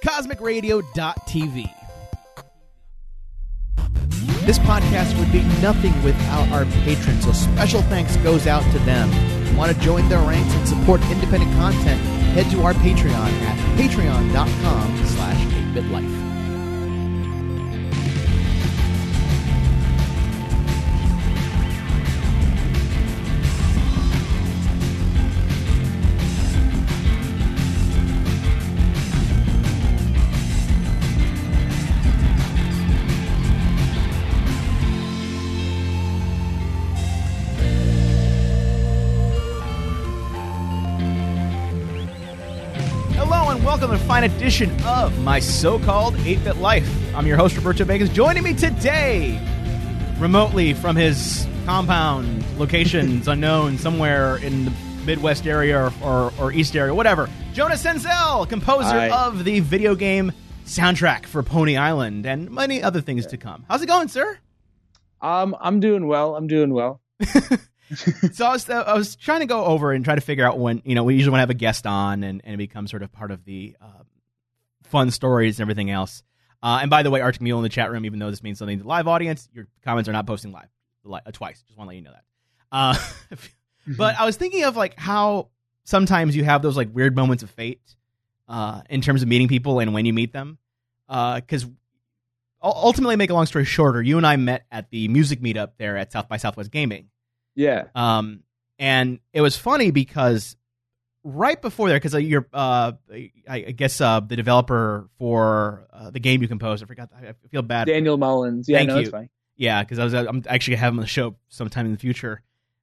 CosmicRadio.tv. This podcast would be nothing without our patrons, so special thanks goes out to them. If you want to join their ranks and support independent content, head to our Patreon at patreon.com/8bitlife. Welcome to a fine edition of my so-called 8-Bit Life. I'm your host, Roberto Vegas. Joining me today, remotely from his compound, locations unknown, somewhere in the Midwest area or East area, whatever, Jonah Senzel, composer of the video game soundtrack for Pony Island and many other things to come. How's it going, sir? I'm doing well. So I was trying to go over and try to figure out when, we usually want to have a guest on and it becomes sort of part of the fun stories and everything else. And by the way, Arctic Mule in the chat room, even though this means something to the live audience, your comments are not posting live twice. Just want to let you know that. But I was thinking of like how sometimes you have those like weird moments of fate in terms of meeting people and when you meet them. Because ultimately, make a long story shorter, you and I met at the music meetup there at South by Southwest Gaming. Yeah. And it was funny because right before there, because you're, I guess, the developer for the game you composed, I forgot, I feel bad. Daniel Mullins. Yeah, Thank you. It's fine. Yeah, because I'm actually going to have him on the show sometime in the future.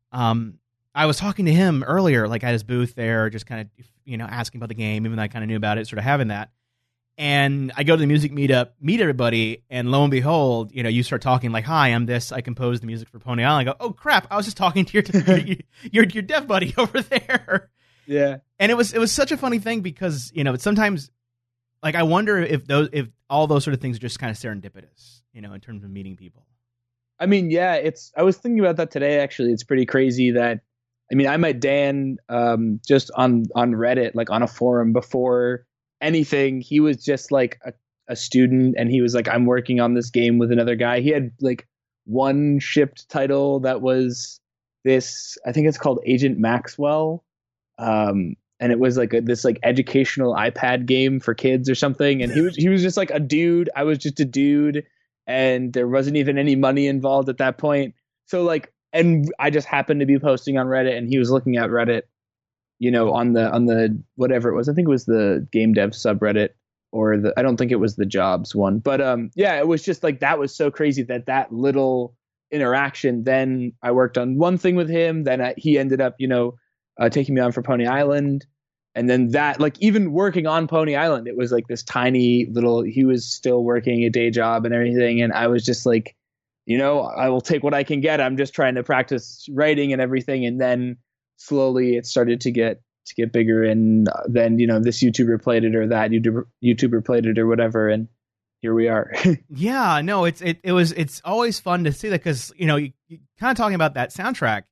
I was talking to him earlier, like at his booth there, just kind of, asking about the game, even though I kind of knew about it, sort of having that. And I go to the music meetup, meet everybody, and lo and behold, you start talking like, "Hi, I'm this. I composed the music for Pony Island." I go, "Oh crap! I was just talking to your dev buddy over there." Yeah. And it was such a funny thing because sometimes, like, I wonder if all those sort of things are just kind of serendipitous, in terms of meeting people. I mean, yeah, I was thinking about that today. Actually, it's pretty crazy that, I met Dan just on Reddit, like on a forum before anything. He was just like a student, and he was like, "I'm working on this game with another guy." He had like one shipped title that was this, I think it's called Agent Maxwell, and it was like this like educational iPad game for kids or something. And he was just like a dude. I was just a dude, and there wasn't even any money involved at that point. So like, and I just happened to be posting on Reddit, and he was looking at Reddit, on the whatever it was. I think it was the game dev subreddit, or I don't think it was the jobs one. But yeah, it was just like, that was so crazy that little interaction. Then I worked on one thing with him. Then he ended up, taking me on for Pony Island. And then that, like, even working on Pony Island, it was like this tiny little, he was still working a day job and everything. And I was just like, I will take what I can get. I'm just trying to practice writing and everything. And then slowly it started to get bigger, and then this YouTuber played it, or that YouTuber played it, or whatever, and here we are. Yeah, no, it's always fun to see that, because you kind of talking about that soundtrack.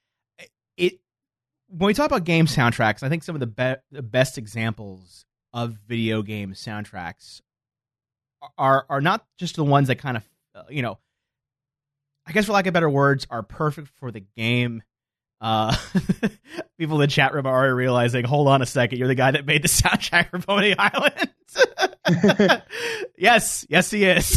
When we talk about game soundtracks, I think some of the best examples of video game soundtracks are not just the ones that kind of I guess for lack of better words, are perfect for the game. People in the chat room are already realizing, hold on a second, you're the guy that made the soundtrack for Pony Island. Yes, he is.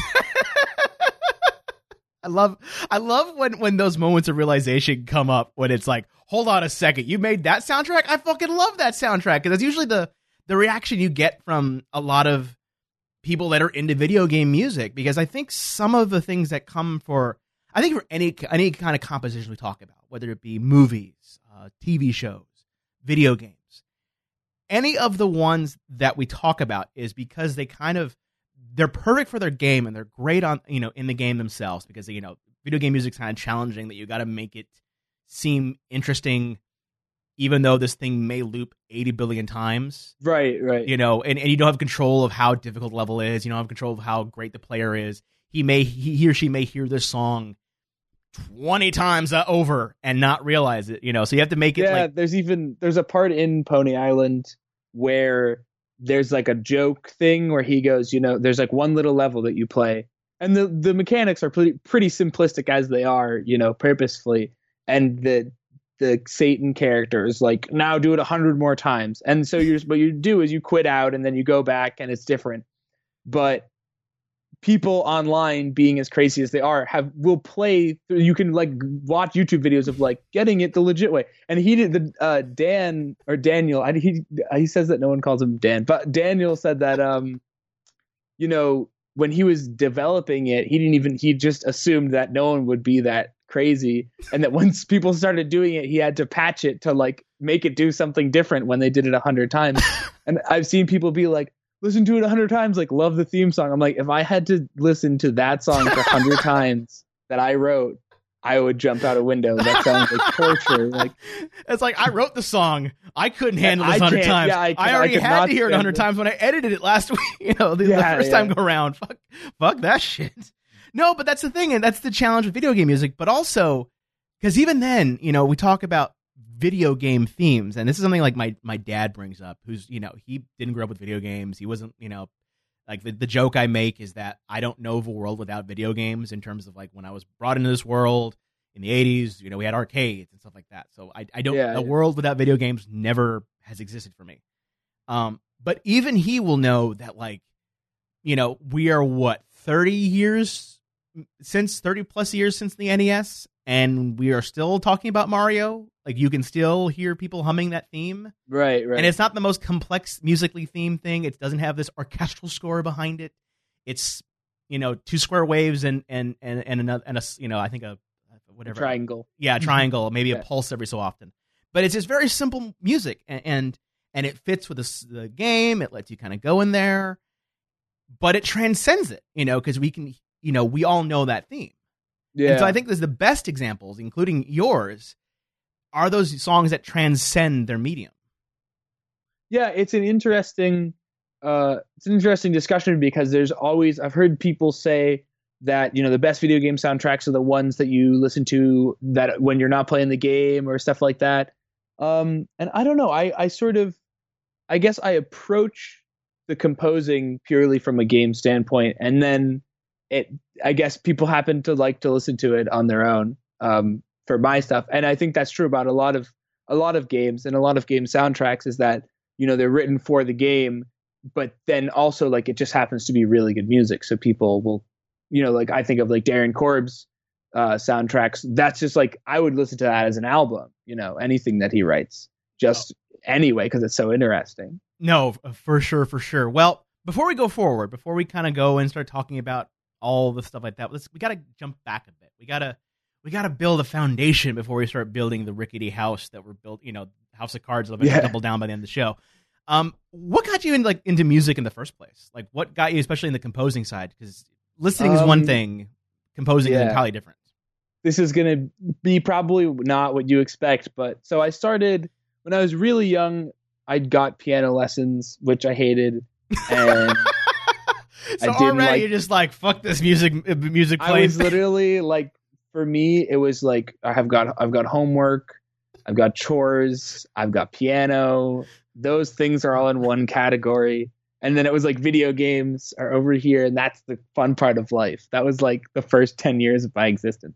I love when those moments of realization come up, when it's like, hold on a second, you made that soundtrack? I fucking love that soundtrack. Because that's usually the reaction you get from a lot of people that are into video game music. Because I think some of the things that come for any kind of composition we talk about, whether it be movies, TV shows, video games, any of the ones that we talk about is because they're perfect for their game, and they're great on, in the game themselves, because, video game music's kind of challenging, that you got to make it seem interesting, even though this thing may loop 80 billion times. Right. And you don't have control of how difficult the level is. You don't have control of how great the player is. He or she may hear this song 20 times over and not realize it, so you have to make it. Yeah, there's a part in Pony Island where there's like a joke thing where he goes, there's like one little level that you play, and the mechanics are pretty simplistic as they are, purposefully, and the Satan character is like, now do it 100 more times, and so what you do is you quit out and then you go back and it's different. But people online, being as crazy as they are, will play. You can like watch YouTube videos of like getting it the legit way. And he did Daniel. He says that no one calls him Dan, but Daniel said that when he was developing it, he just assumed that no one would be that crazy, and that once people started doing it, he had to patch it to like make it do something different when they did it 100 times. And I've seen people be like, listen to it 100 times, like love the theme song. I'm like, if I had to listen to that song for 100 times that I wrote, I would jump out a window. That sounds like torture. Like, it's like, I wrote the song, I couldn't handle this 100 times. Yeah, I already had to hear it 100 times when I edited it last week. The first time go around. Fuck that shit. No, but that's the thing, and that's the challenge with video game music. But also, because even then, we talk about video game themes, and this is something like my dad brings up, who's he didn't grow up with video games. He wasn't like the joke I make is that I don't know of a world without video games, in terms of like when I was brought into this world in the 80s, we had arcades and stuff like that. So I don't, a world without video games never has existed for me. But even he will know that, like, we are 30 plus years since the NES, and we are still talking about Mario. Like, you can still hear people humming that theme. Right. And it's not the most complex musically themed thing. It doesn't have this orchestral score behind it. It's, 2 square waves and another, and I think a whatever. Triangle. Yeah, triangle, maybe a pulse every so often. But it's just very simple music, and it fits with the game. It lets you kind of go in there, but it transcends it, because we can, we all know that theme. Yeah. And so I think there's the best examples, including yours, are those songs that transcend their medium. Yeah, it's an interesting discussion, because I've heard people say that, the best video game soundtracks are the ones that you listen to that when you're not playing the game or stuff like that. And I don't know, I guess I approach the composing purely from a game standpoint, and then I guess people happen to like to listen to it on their own. For my stuff. And I think that's true about a lot of games and a lot of game soundtracks, is that, they're written for the game, but then also like it just happens to be really good music. So people will, like I think of like Darren Korb's soundtracks. That's just like, I would listen to that as an album, anything that he writes just anyway, because it's so interesting. No, for sure. Well, before we go forward, before we kind of go and start talking about all the stuff like that, we got to jump back a bit. We got to build a foundation before we start building the rickety house that we're built, house of cards, double down by the end of the show. What got you into music in the first place? Like, what got you, especially in the composing side? Because listening is one thing, composing is entirely different. This is going to be probably not what you expect, but so I started when I was really young. I got piano lessons, which I hated, and so I didn't already you're just like, fuck this music playing. I was literally like, for me, it was like I've got homework, I've got chores, I've got piano. Those things are all in one category. And then it was like video games are over here, and that's the fun part of life. That was like the first 10 years of my existence.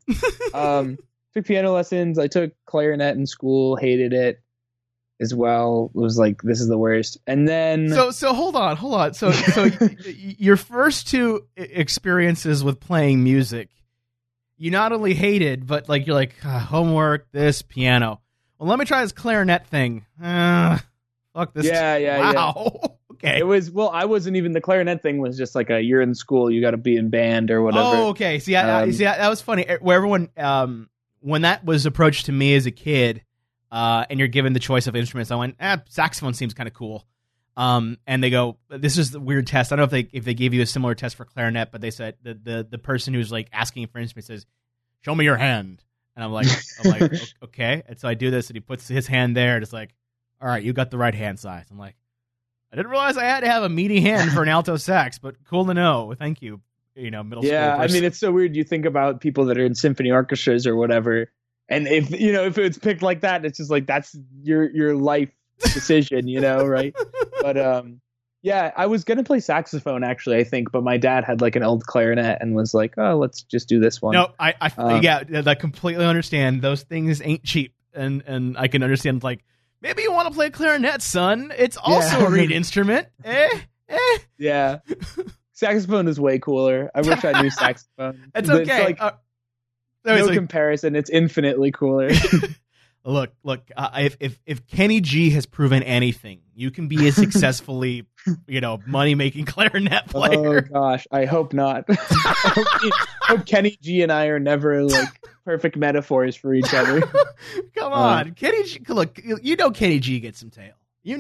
Took piano lessons. I took clarinet in school, hated it as well. It was like, this is the worst. And then So hold on. So your first 2 experiences with playing music, you not only hated, but like you're like, homework, this, piano. Well, let me try this clarinet thing. Fuck this. Yeah. Wow. Okay. It was, I wasn't even, the clarinet thing was just like you're in school, you got to be in band or whatever. Oh, okay. See, that was funny. Where everyone, when that was approached to me as a kid, and you're given the choice of instruments, I went, saxophone seems kind of cool. And they go, this is the weird test. I don't know if they gave you a similar test for clarinet, but they said the person who's like asking for instruments says, show me your hand. And I'm like, okay. And so I do this, and he puts his hand there, and it's like, all right, you got the right hand size. I'm like, I didn't realize I had to have a meaty hand for an alto sax, but cool to know. Thank you. Middle school. Yeah, I mean, it's so weird. You think about people that are in symphony orchestras or whatever, and if it's picked like that, it's just like, that's your life decision, right? But Yeah, I was gonna play saxophone actually, I think, but my dad had like an old clarinet and was like, "Oh, let's just do this one." No, yeah, I completely understand. Those things ain't cheap, and I can understand. Like, maybe you want to play clarinet, son. It's also a reed instrument. Yeah, saxophone is way cooler. I wish I knew saxophone. It's okay. It's like, no comparison. It's infinitely cooler. Look. If Kenny G has proven anything, you can be a successfully, money making clarinet player. Oh gosh, I hope not. I hope Kenny G and I are never like perfect metaphors for each other. Come on, Kenny G. Look, Kenny G gets some tail. He's.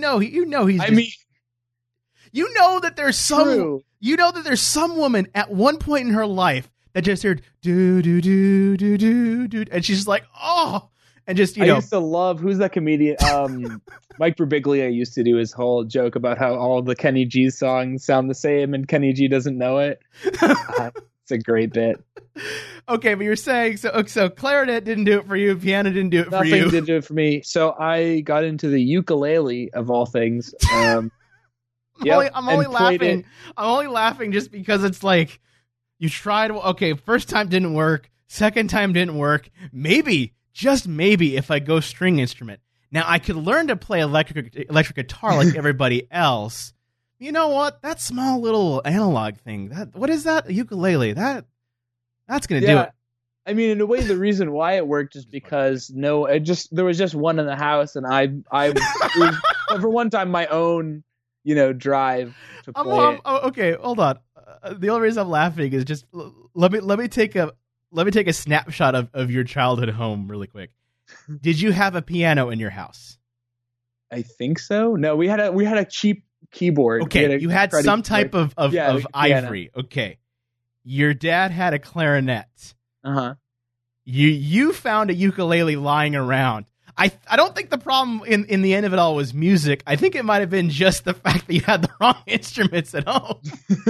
You know that there's some. True. You know that there's some woman at one point in her life that just heard do do do do do do, and she's just like, oh. And just, I used to love, who's that comedian? Mike Birbiglia used to do his whole joke about how all the Kenny G songs sound the same and Kenny G doesn't know it. It's a great bit. Okay, but you're saying, so clarinet didn't do it for you, piano didn't do it for you. Nothing did do it for me. So I got into the ukulele, of all things. I'm only laughing. I'm only laughing just because it's like, you tried, okay, first time didn't work, second time didn't work, maybe, just maybe, if I go string instrument. Now, I could learn to play electric guitar like everybody else. You know what? That small little analog thing, what is that? A ukulele. That's going to do it. I mean, in a way, the reason why it worked is because there was just one in the house, and I was, for one time, my own, drive to play it. Okay, hold on. The only reason I'm laughing is just let me take a snapshot of your childhood home really quick. Did you have a piano in your house? I think so. No, we had a cheap keyboard. Okay, you had some type of ivory. Okay, your dad had a clarinet. Uh-huh. You found a ukulele lying around. I don't think the problem in the end of it all was music. I think it might have been just the fact that you had the wrong instruments at home.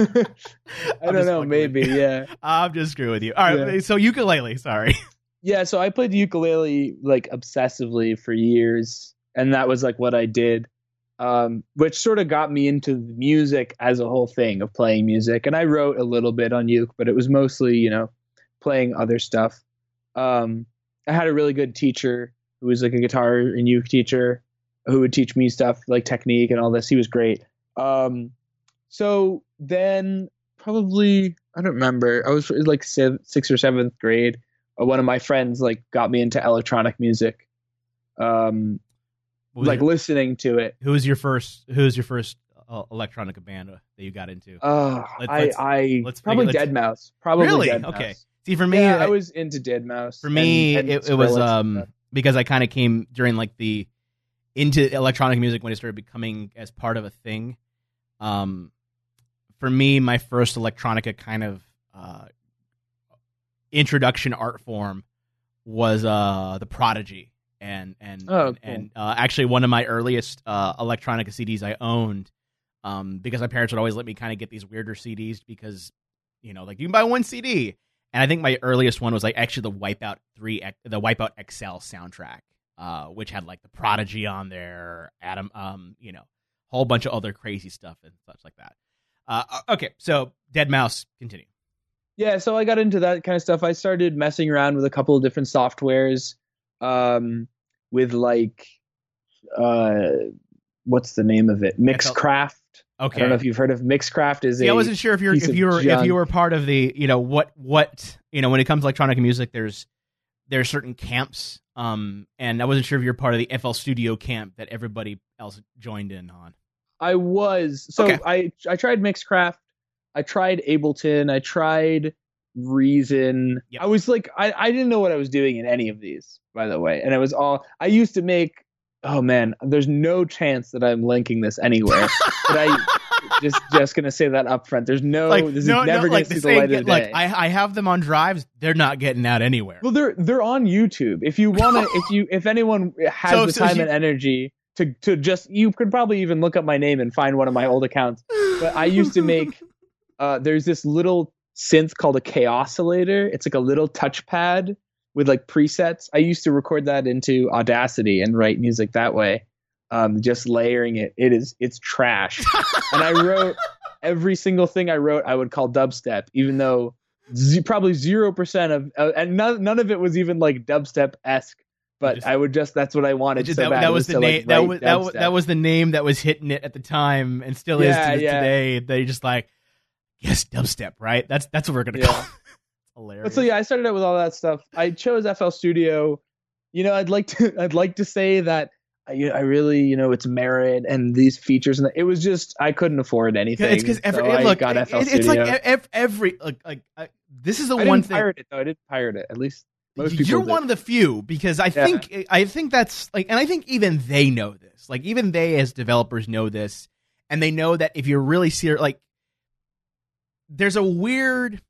I don't know, maybe, yeah. I'm just screwing with you. All right, yeah. So ukulele, sorry. Yeah, so I played ukulele like obsessively for years, and that was like what I did, which sort of got me into music as a whole thing of playing music. And I wrote a little bit on uke, but it was mostly, playing other stuff. I had a really good teacher who was like a guitar and uke teacher who would teach me stuff like technique and all this. He was great. So then probably, I don't remember, I was like 6th or 7th grade. One of my friends like got me into electronic music, like listening to it. Who was your first electronic band that you got into? Let's probably Deadmau5. Probably really? Deadmau5. Okay. See, for me, I was into Deadmau5. For me, it was because I kind of came during like into electronic music when it started becoming as part of a thing. For me, my first electronica kind of introduction art form was the Prodigy, and actually one of my earliest electronica CDs I owned, because my parents would always let me kind of get these weirder CDs because like you can buy one CD. And I think my earliest one was like actually the Wipeout XL soundtrack, which had like the Prodigy on there, Adam, whole bunch of other crazy stuff and such like that. Okay, so Deadmau5, continue. Yeah, so I got into that kind of stuff. I started messing around with a couple of different softwares, with like, what's the name of it? Mixcraft. Okay. I don't know if you've heard of Mixcraft. I wasn't sure if you were part of the what when it comes to electronic music, there's certain camps, and I wasn't sure if you're part of the FL Studio camp that everybody else joined in on. I was. So okay. I tried Mixcraft, I tried Ableton, I tried Reason. Yep. I was like I didn't know what I was doing in any of these, by the way, and it was all I used to make. Oh man, there's no chance that I'm linking this anywhere. But I just gonna say that up front. This is never gonna see the light of day. I have them on drives. They're not getting out anywhere. Well, they're on YouTube. If you wanna, if anyone has the time and energy to just, you could probably even look up my name and find one of my old accounts. But I used to make. There's this little synth called a Chaosilator. It's like a little touchpad with like presets. I used to record that into Audacity and write music that way. just layering it's trash. And I wrote every single thing I wrote I would call dubstep, even though probably 0% of and none of it was even like dubstep-esque. But I would that's what I wanted. That was the name. That was the name that was hitting it at the time, and still is today. They just like, yes, dubstep, right? That's what we're gonna call it. Hilarious. But so yeah, I started out with all that stuff. I chose FL Studio. I'd like to say that I really, it's merit and these features, and it was just I couldn't afford anything. It's because it's like every this is the one thing. I didn't pirate it. At least most people you're did. one of the few, because I think that's like, and I think even they know this. Like even they as developers know this, and they know that if you're really serious, like there's a weird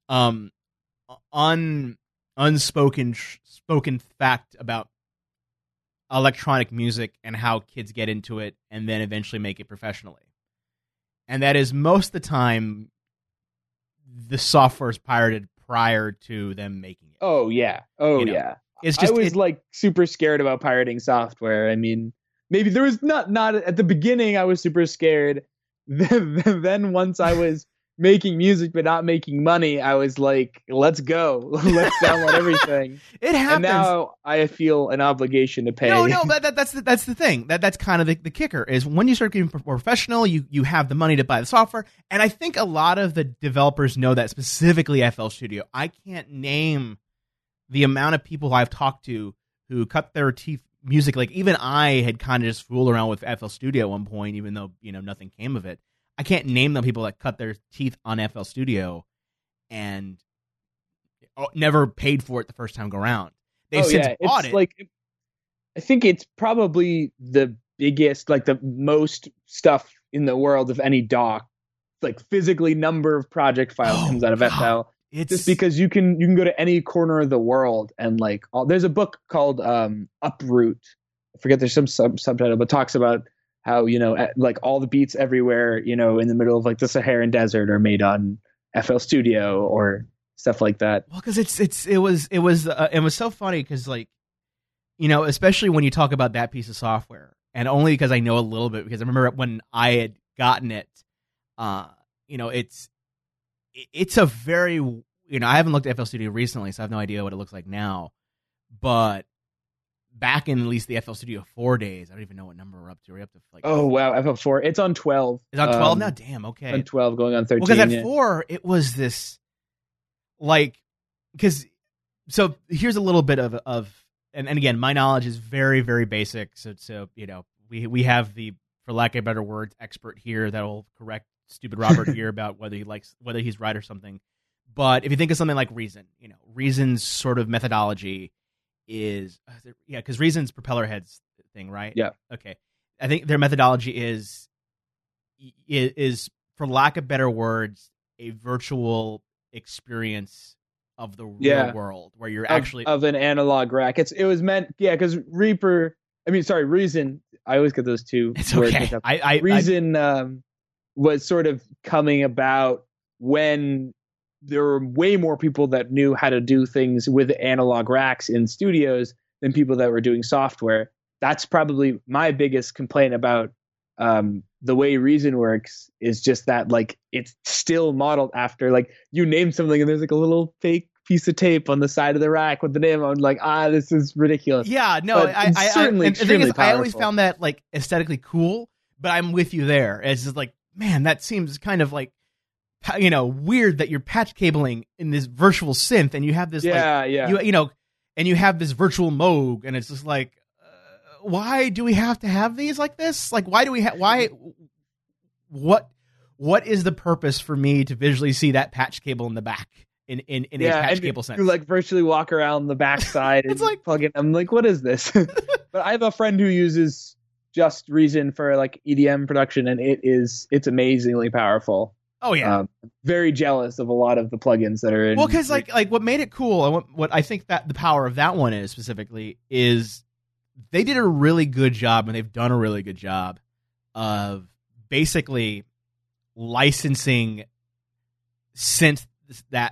unspoken fact about electronic music and how kids get into it and then eventually make it professionally. And that is most of the time the software is pirated prior to them making it. Oh yeah. It's just I was like super scared about pirating software. I mean, maybe there was not at the beginning I was super scared. Then once I was making music but not making money, I was like, let's go. Let's download everything. It happens. And now I feel an obligation to pay. No, that's the thing. That's kind of the kicker is when you start getting professional, you have the money to buy the software. And I think a lot of the developers know that, specifically FL Studio. I can't name the amount of people I've talked to who cut their teeth music. Like even I had kind of just fooled around with FL Studio at one point, even though, nothing came of it. I can't name the people that cut their teeth on FL Studio and never paid for it the first time go around. They've since bought it. Like, I think it's probably the biggest, like the most stuff in the world of any doc, like physically number of project files comes out of FL. It's just because you can go to any corner of the world and like there's a book called Uproot. I forget, there's some subtitle, but talks about how, like all the beats everywhere, in the middle of like the Saharan desert are made on FL Studio or stuff like that. Well, because it was so funny because like, especially when you talk about that piece of software, and only because I know a little bit, because I remember when I had gotten it, it's a very, I haven't looked at FL Studio recently, so I have no idea what it looks like now, but back in at least the FL Studio 4 days, I don't even know what number we're up to. We're up to like, oh wow, FL4. It's on 12. It's on 12 now. Damn. Okay. On 12, going on 13. Well, because at 4, it was this, like, because so here's a little bit of and again, my knowledge is very, very basic. So we have the, for lack of better words, expert here that will correct stupid Robert here about whether he's right or something. But if you think of something like Reason, Reason's sort of methodology is because Reason's propeller heads thing, right? Yeah. Okay. I think their methodology is for lack of better words, a virtual experience of the real world where you're actually of an analog rack. It was meant, because Reason. I always get those two. It's okay. Reason was sort of coming about when there were way more people that knew how to do things with analog racks in studios than people that were doing software. That's probably my biggest complaint about the way Reason works, is just that like it's still modeled after, like, you name something and there's like a little fake piece of tape on the side of the rack with the name. I'm like, this is ridiculous. Yeah, no, I certainly. The thing is, I always found that like aesthetically cool, but I'm with you there. It's just like, man, that seems kind of like, weird that you're patch cabling in this virtual synth and you have this, and you have this virtual Moog, and it's just like, why do we have to have these like this? Like, why do we what is the purpose for me to visually see that patch cable in the back in a patch cable sense? You like virtually walk around the backside and like plug in. I'm like, what is this? But I have a friend who uses just Reason for like EDM production, and it's amazingly powerful. Oh yeah, very jealous of a lot of the plugins that are in. Well, because like what made it cool, and what I think that the power of that one is specifically is they did a really good job, and they've done a really good job of basically licensing synth that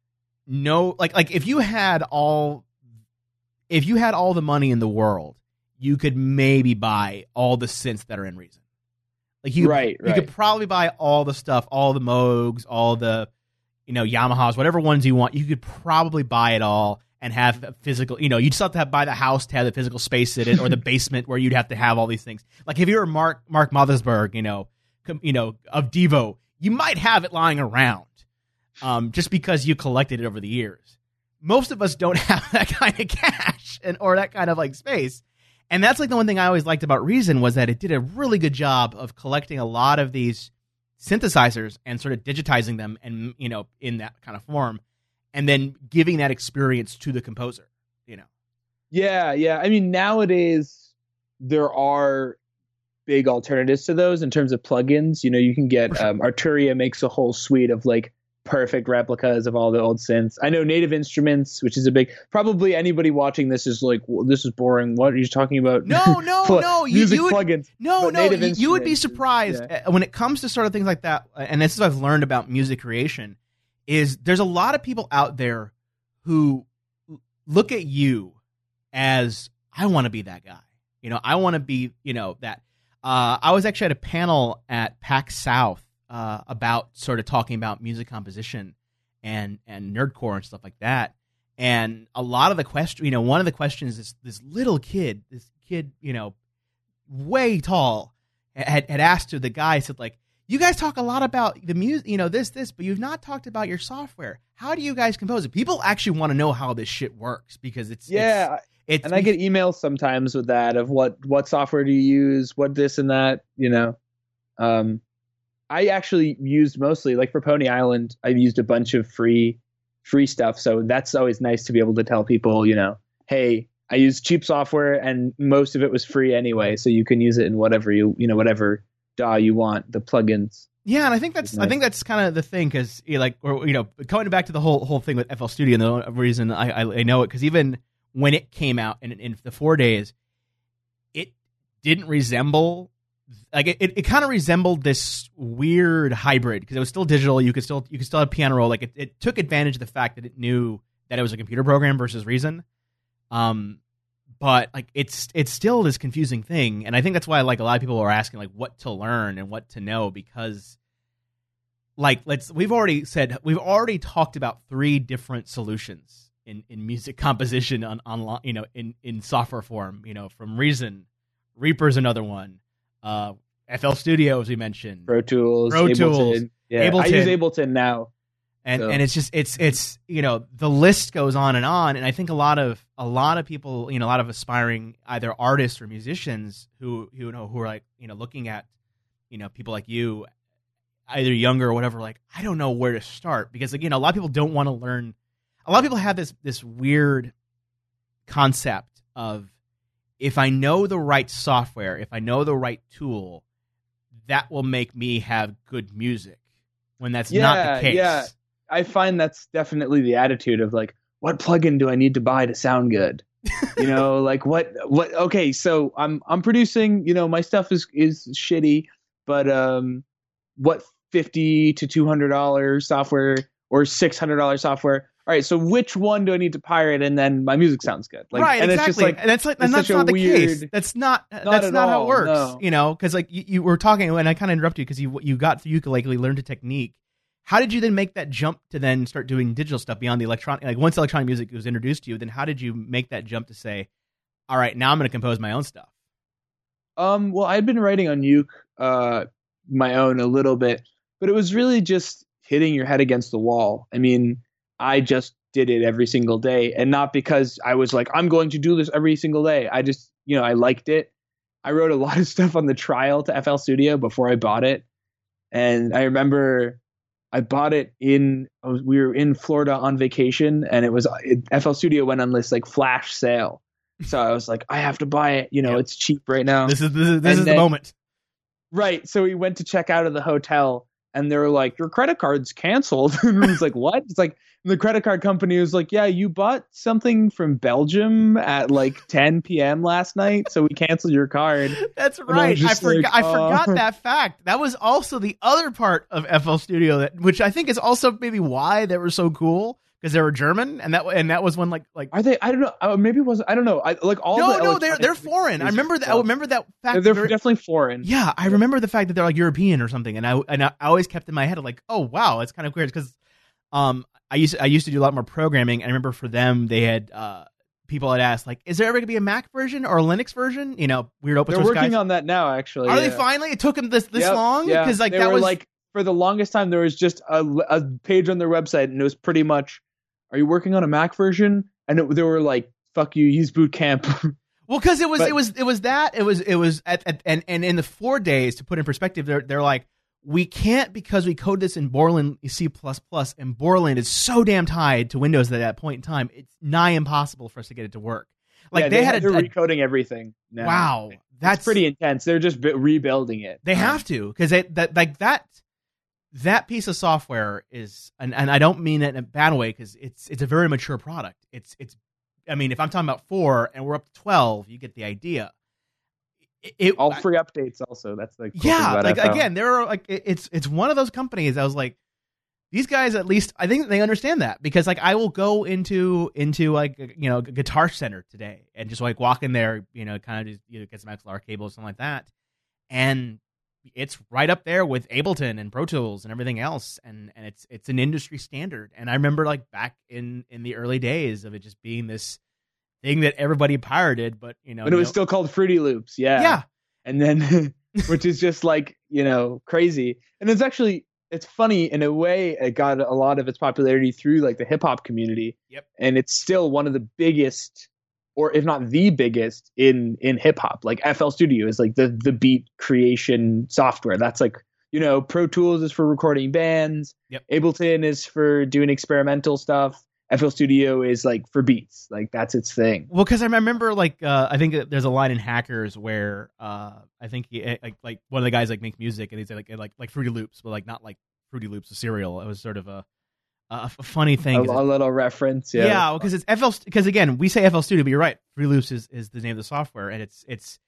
if you had all the money in the world, you could maybe buy all the synths that are in Reason. Like you could probably buy all the stuff, all the Moogs, all the, Yamahas, whatever ones you want. You could probably buy it all and have a physical, you just have to buy the house to have the physical space in it, or the basement where you'd have to have all these things. Like if you were Mark Mothersbaugh, of Devo, you might have it lying around, just because you collected it over the years. Most of us don't have that kind of cash or that kind of like space. And that's like the one thing I always liked about Reason was that it did a really good job of collecting a lot of these synthesizers and sort of digitizing them and, in that kind of form, and then giving that experience to the composer, Yeah. I mean, nowadays there are big alternatives to those in terms of plugins. You can get Arturia makes a whole suite of like perfect replicas of all the old synths. I know Native Instruments, which is a big, probably anybody watching this is like, well, this is boring. What are you talking about? No. Music plugins. No. You would be surprised when it comes to sort of things like that. And this is what I've learned about music creation is there's a lot of people out there who look at you as, I want to be that guy. I want to be, that. I was actually at a panel at PAX South about sort of talking about music composition and nerdcore and stuff like that. And a lot of the question, one of the questions is this kid, way tall, had asked to the guy, said like, you guys talk a lot about the music, this, but you've not talked about your software. How do you guys compose it? People actually want to know how this shit works because it's I get emails sometimes with that of what software do you use, what this and that, I actually used mostly, like for Pony Island, I've used a bunch of free stuff. So that's always nice to be able to tell people, hey, I use cheap software and most of it was free anyway. So you can use it in whatever whatever DAW you want, the plugins. Yeah, and I think that's kind of the thing because going back to the whole thing with FL Studio, and the reason I know it because even when it came out in the 4 days, it didn't resemble. Like it kind of resembled this weird hybrid because it was still digital. You could still have piano roll. Like it took advantage of the fact that it knew that it was a computer program versus Reason. But like it's still this confusing thing, and I think that's why like a lot of people are asking like what to learn and what to know because like we've already talked about 3 different solutions in music composition on in software form. From Reason, Reaper's another one. FL Studio, as we mentioned, Pro Tools, Ableton. Yeah, Ableton. I use Ableton now, and it's just it's the list goes on, and I think a lot of people, a lot of aspiring either artists or musicians who are like looking at people like you, either younger or whatever, like I don't know where to start because a lot of people don't want to learn. A lot of people have this weird concept of, if I know the right software, if I know the right tool, that will make me have good music. When that's not the case. Yeah, I find that's definitely the attitude of like, what plugin do I need to buy to sound good? Like what? Okay, so I'm producing. My stuff is shitty, but what $50 to $200 software or $600 software? All right, so which one do I need to pirate and then my music sounds good? Like, right, and exactly. And that's not the case. That's not how it works. No. Because like you were talking, and I kind of interrupted you because you got through ukulele, learned a technique. How did you then make that jump to then start doing digital stuff beyond the electronic? Like once electronic music was introduced to you, then how did you make that jump to say, all right, now I'm going to compose my own stuff? Well, I'd been writing on uke my own a little bit, but it was really just hitting your head against the wall. I mean, I just did it every single day, and not because I was like, I'm going to do this every single day. I just, I liked it. I wrote a lot of stuff on the trial to FL Studio before I bought it. And I remember I bought it we were in Florida on vacation, and FL Studio went on this like flash sale. So I was like, I have to buy it. It's cheap right now. This is the moment. Right. So we went to check out of the hotel, and they were like, your credit card's canceled. And I was like, what? It's like, the credit card company was like, yeah, you bought something from Belgium at like 10 p.m. last night, so we canceled your card. That's right. I forgot that fact. That was also the other part of FL Studio, which I think is also maybe why they were so cool, because they were German, and that was when like are they? I don't know. Maybe it was. I don't know. I like all. No, they're foreign. I remember that. I remember that fact. They're definitely foreign. Yeah, I remember the fact that they're like European or something, and I always kept in my head like, oh wow, it's kind of weird because I used to do a lot more programming. And I remember for them they had people had asked like, is there ever gonna be a Mac version or a Linux version? You know, weird open source guys. They're working on that now. Actually, are they finally? It took them this long because like they that were was like for the longest time there was just a page on their website and it was pretty much, are you working on a Mac version? And they were like, fuck you, use Boot Camp. Well, because it was and in the 4 days, to put in perspective, they're like, we can't because we code this in Borland C++, and Borland is so damn tied to Windows at that point in time, it's nigh impossible for us to get it to work. Like they're recoding everything now. Wow, that's pretty intense. They're just rebuilding it. They have to, because that piece of software is, and I don't mean it in a bad way, because it's a very mature product. It's I mean, if I'm talking about 4 and we're up to 12, you get the idea. All free updates also. That's the cool thing about like FL. Again, there are like it's one of those companies. I was like, these guys at least I think they understand that, because like I will go into like Guitar Center today and just like walk in there, kind of just get some XLR cables, something like that, and it's right up there with Ableton and Pro Tools and everything else, and it's an industry standard. And I remember like back in the early days of it just being this thing that everybody pirated, but but it was still called Fruity Loops, yeah, and then which is just like crazy. And it's funny in a way. It got a lot of its popularity through like the hip hop community, and it's still one of the biggest, or if not the biggest, in hip hop. Like FL Studio is like the beat creation software. That's like, Pro Tools is for recording bands. Ableton is for doing experimental stuff. FL Studio is like for beats. Like that's its thing. Well, because I remember like I think there's a line in Hackers where I think he, like one of the guys like make music and he's like Fruity Loops, but like not like Fruity Loops of cereal. It was sort of a funny thing. A little reference, yeah. Yeah, because it's FL. Because again, we say FL Studio, but you're right. Fruity Loops is the name of the software, and it's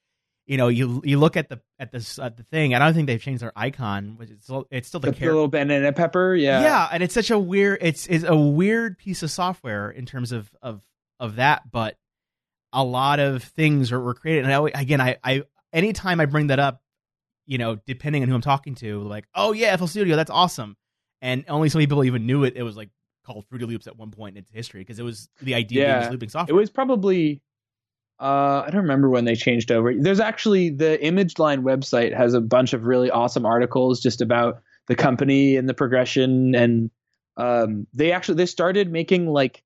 you look at the thing. I don't think they've changed their icon, but it's still the little banana pepper, yeah, and it's such a weird. It's a weird piece of software in terms of that, but a lot of things were created. And I anytime I bring that up, depending on who I'm talking to, like, oh yeah, FL Studio, that's awesome. And only some people even knew it. It was like called Fruity Loops at one point in its history, because it was the idea of looping software. It was probably I don't remember when they changed over. There's actually the ImageLine website has a bunch of really awesome articles just about the company and the progression, and they started making like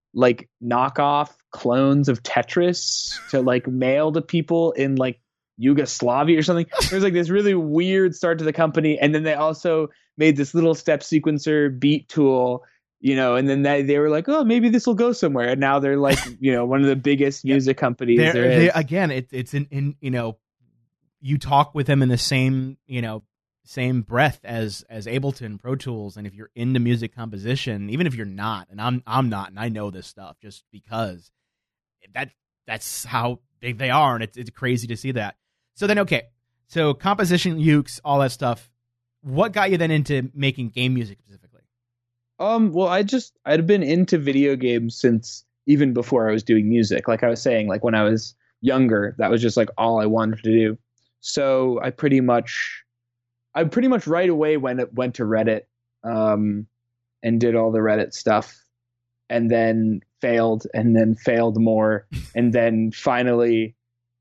knockoff clones of Tetris to like mail to people in like Yugoslavia or something. There's like this really weird start to the company, and then they also made this little step sequencer beat tool, and then they were like, oh, maybe this will go somewhere, and now they're like, one of the biggest music companies there is. Again, it's in you talk with them in the same same breath as Ableton, Pro Tools, and if you're into music composition, even if you're not, and I'm not, and I know this stuff just because that's how big they are, and it's crazy to see that. So then, okay, so composition, ukes, all that stuff. What got you then into making game music specifically? Well, I'd been into video games since even before I was doing music. Like I was saying, like when I was younger, that was just like all I wanted to do. So I pretty much right away went to Reddit, and did all the Reddit stuff, and then failed more, and then finally,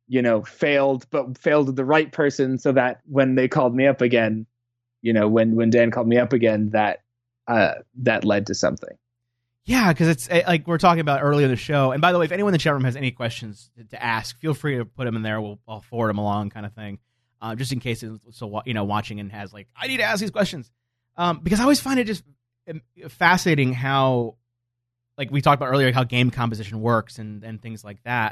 failed with the right person, so that when they called me up again, when Dan called me up again, that led to something. Yeah, because it's like we're talking about earlier in the show. And by the way, if anyone in the chat room has any questions to ask, feel free to put them in there. I'll forward them along, kind of thing, just in case it's watching and has like, I need to ask these questions, because I always find it just fascinating how, like we talked about earlier, how game composition works and things like that.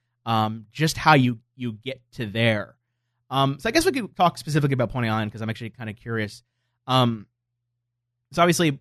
Just how you get to there. So I guess we could talk specifically about Pony Island, because I'm actually kind of curious. So obviously,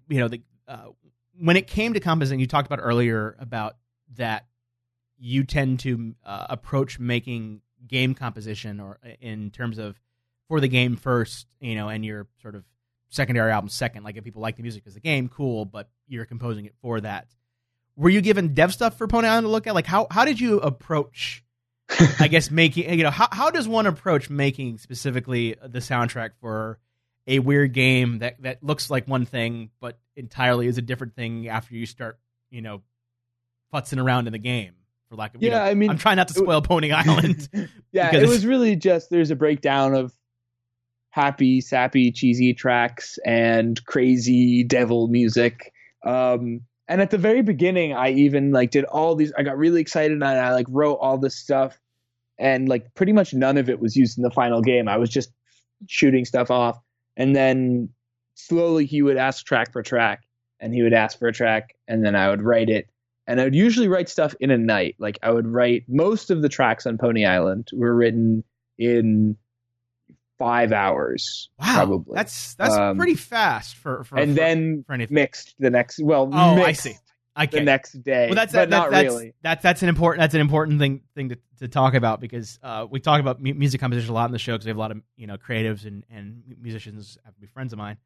when it came to compositing, you talked about earlier about that you tend to approach making game composition, or in terms of for the game first, and you're sort of secondary album second. Like if people like the music as the game, cool, but you're composing it for that. Were you given dev stuff for Pony Island to look at? Like how did you approach, I guess, making, how does one approach making specifically the soundtrack for a weird game that looks like one thing, but entirely is a different thing after you start, futzing around in the game? For lack of, I mean, I'm trying not to spoil Pony Island. Yeah, it was really just, there's a breakdown of happy, sappy, cheesy tracks and crazy devil music. And at the very beginning, I even did all these, I got really excited and I wrote all this stuff, and pretty much none of it was used in the final game. I was just shooting stuff off. And then slowly he would ask track for track, and he would ask for a track, and then I would write it. And I would usually write stuff in a night. I would write, most of the tracks on Pony Island were written in 5 hours. Wow, probably. That's pretty fast for then anything. Mixed the next. Well, I see. Okay. The next day. Well, not really. That's an important thing to talk about, because we talk about music composition a lot in the show, because we have a lot of creatives and musicians have to be friends of mine.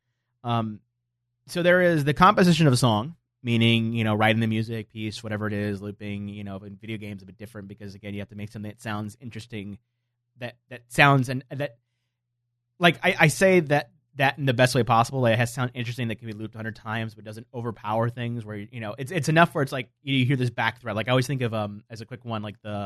So there is the composition of a song, meaning writing the music piece, whatever it is, looping. In video games a bit different, because again you have to make something that sounds interesting, that sounds, and that, I say that in the best way possible. It has to sound interesting, that can be looped 100 times, but doesn't overpower things. Where it's enough where it's you hear this back thread. I always think of as a quick one,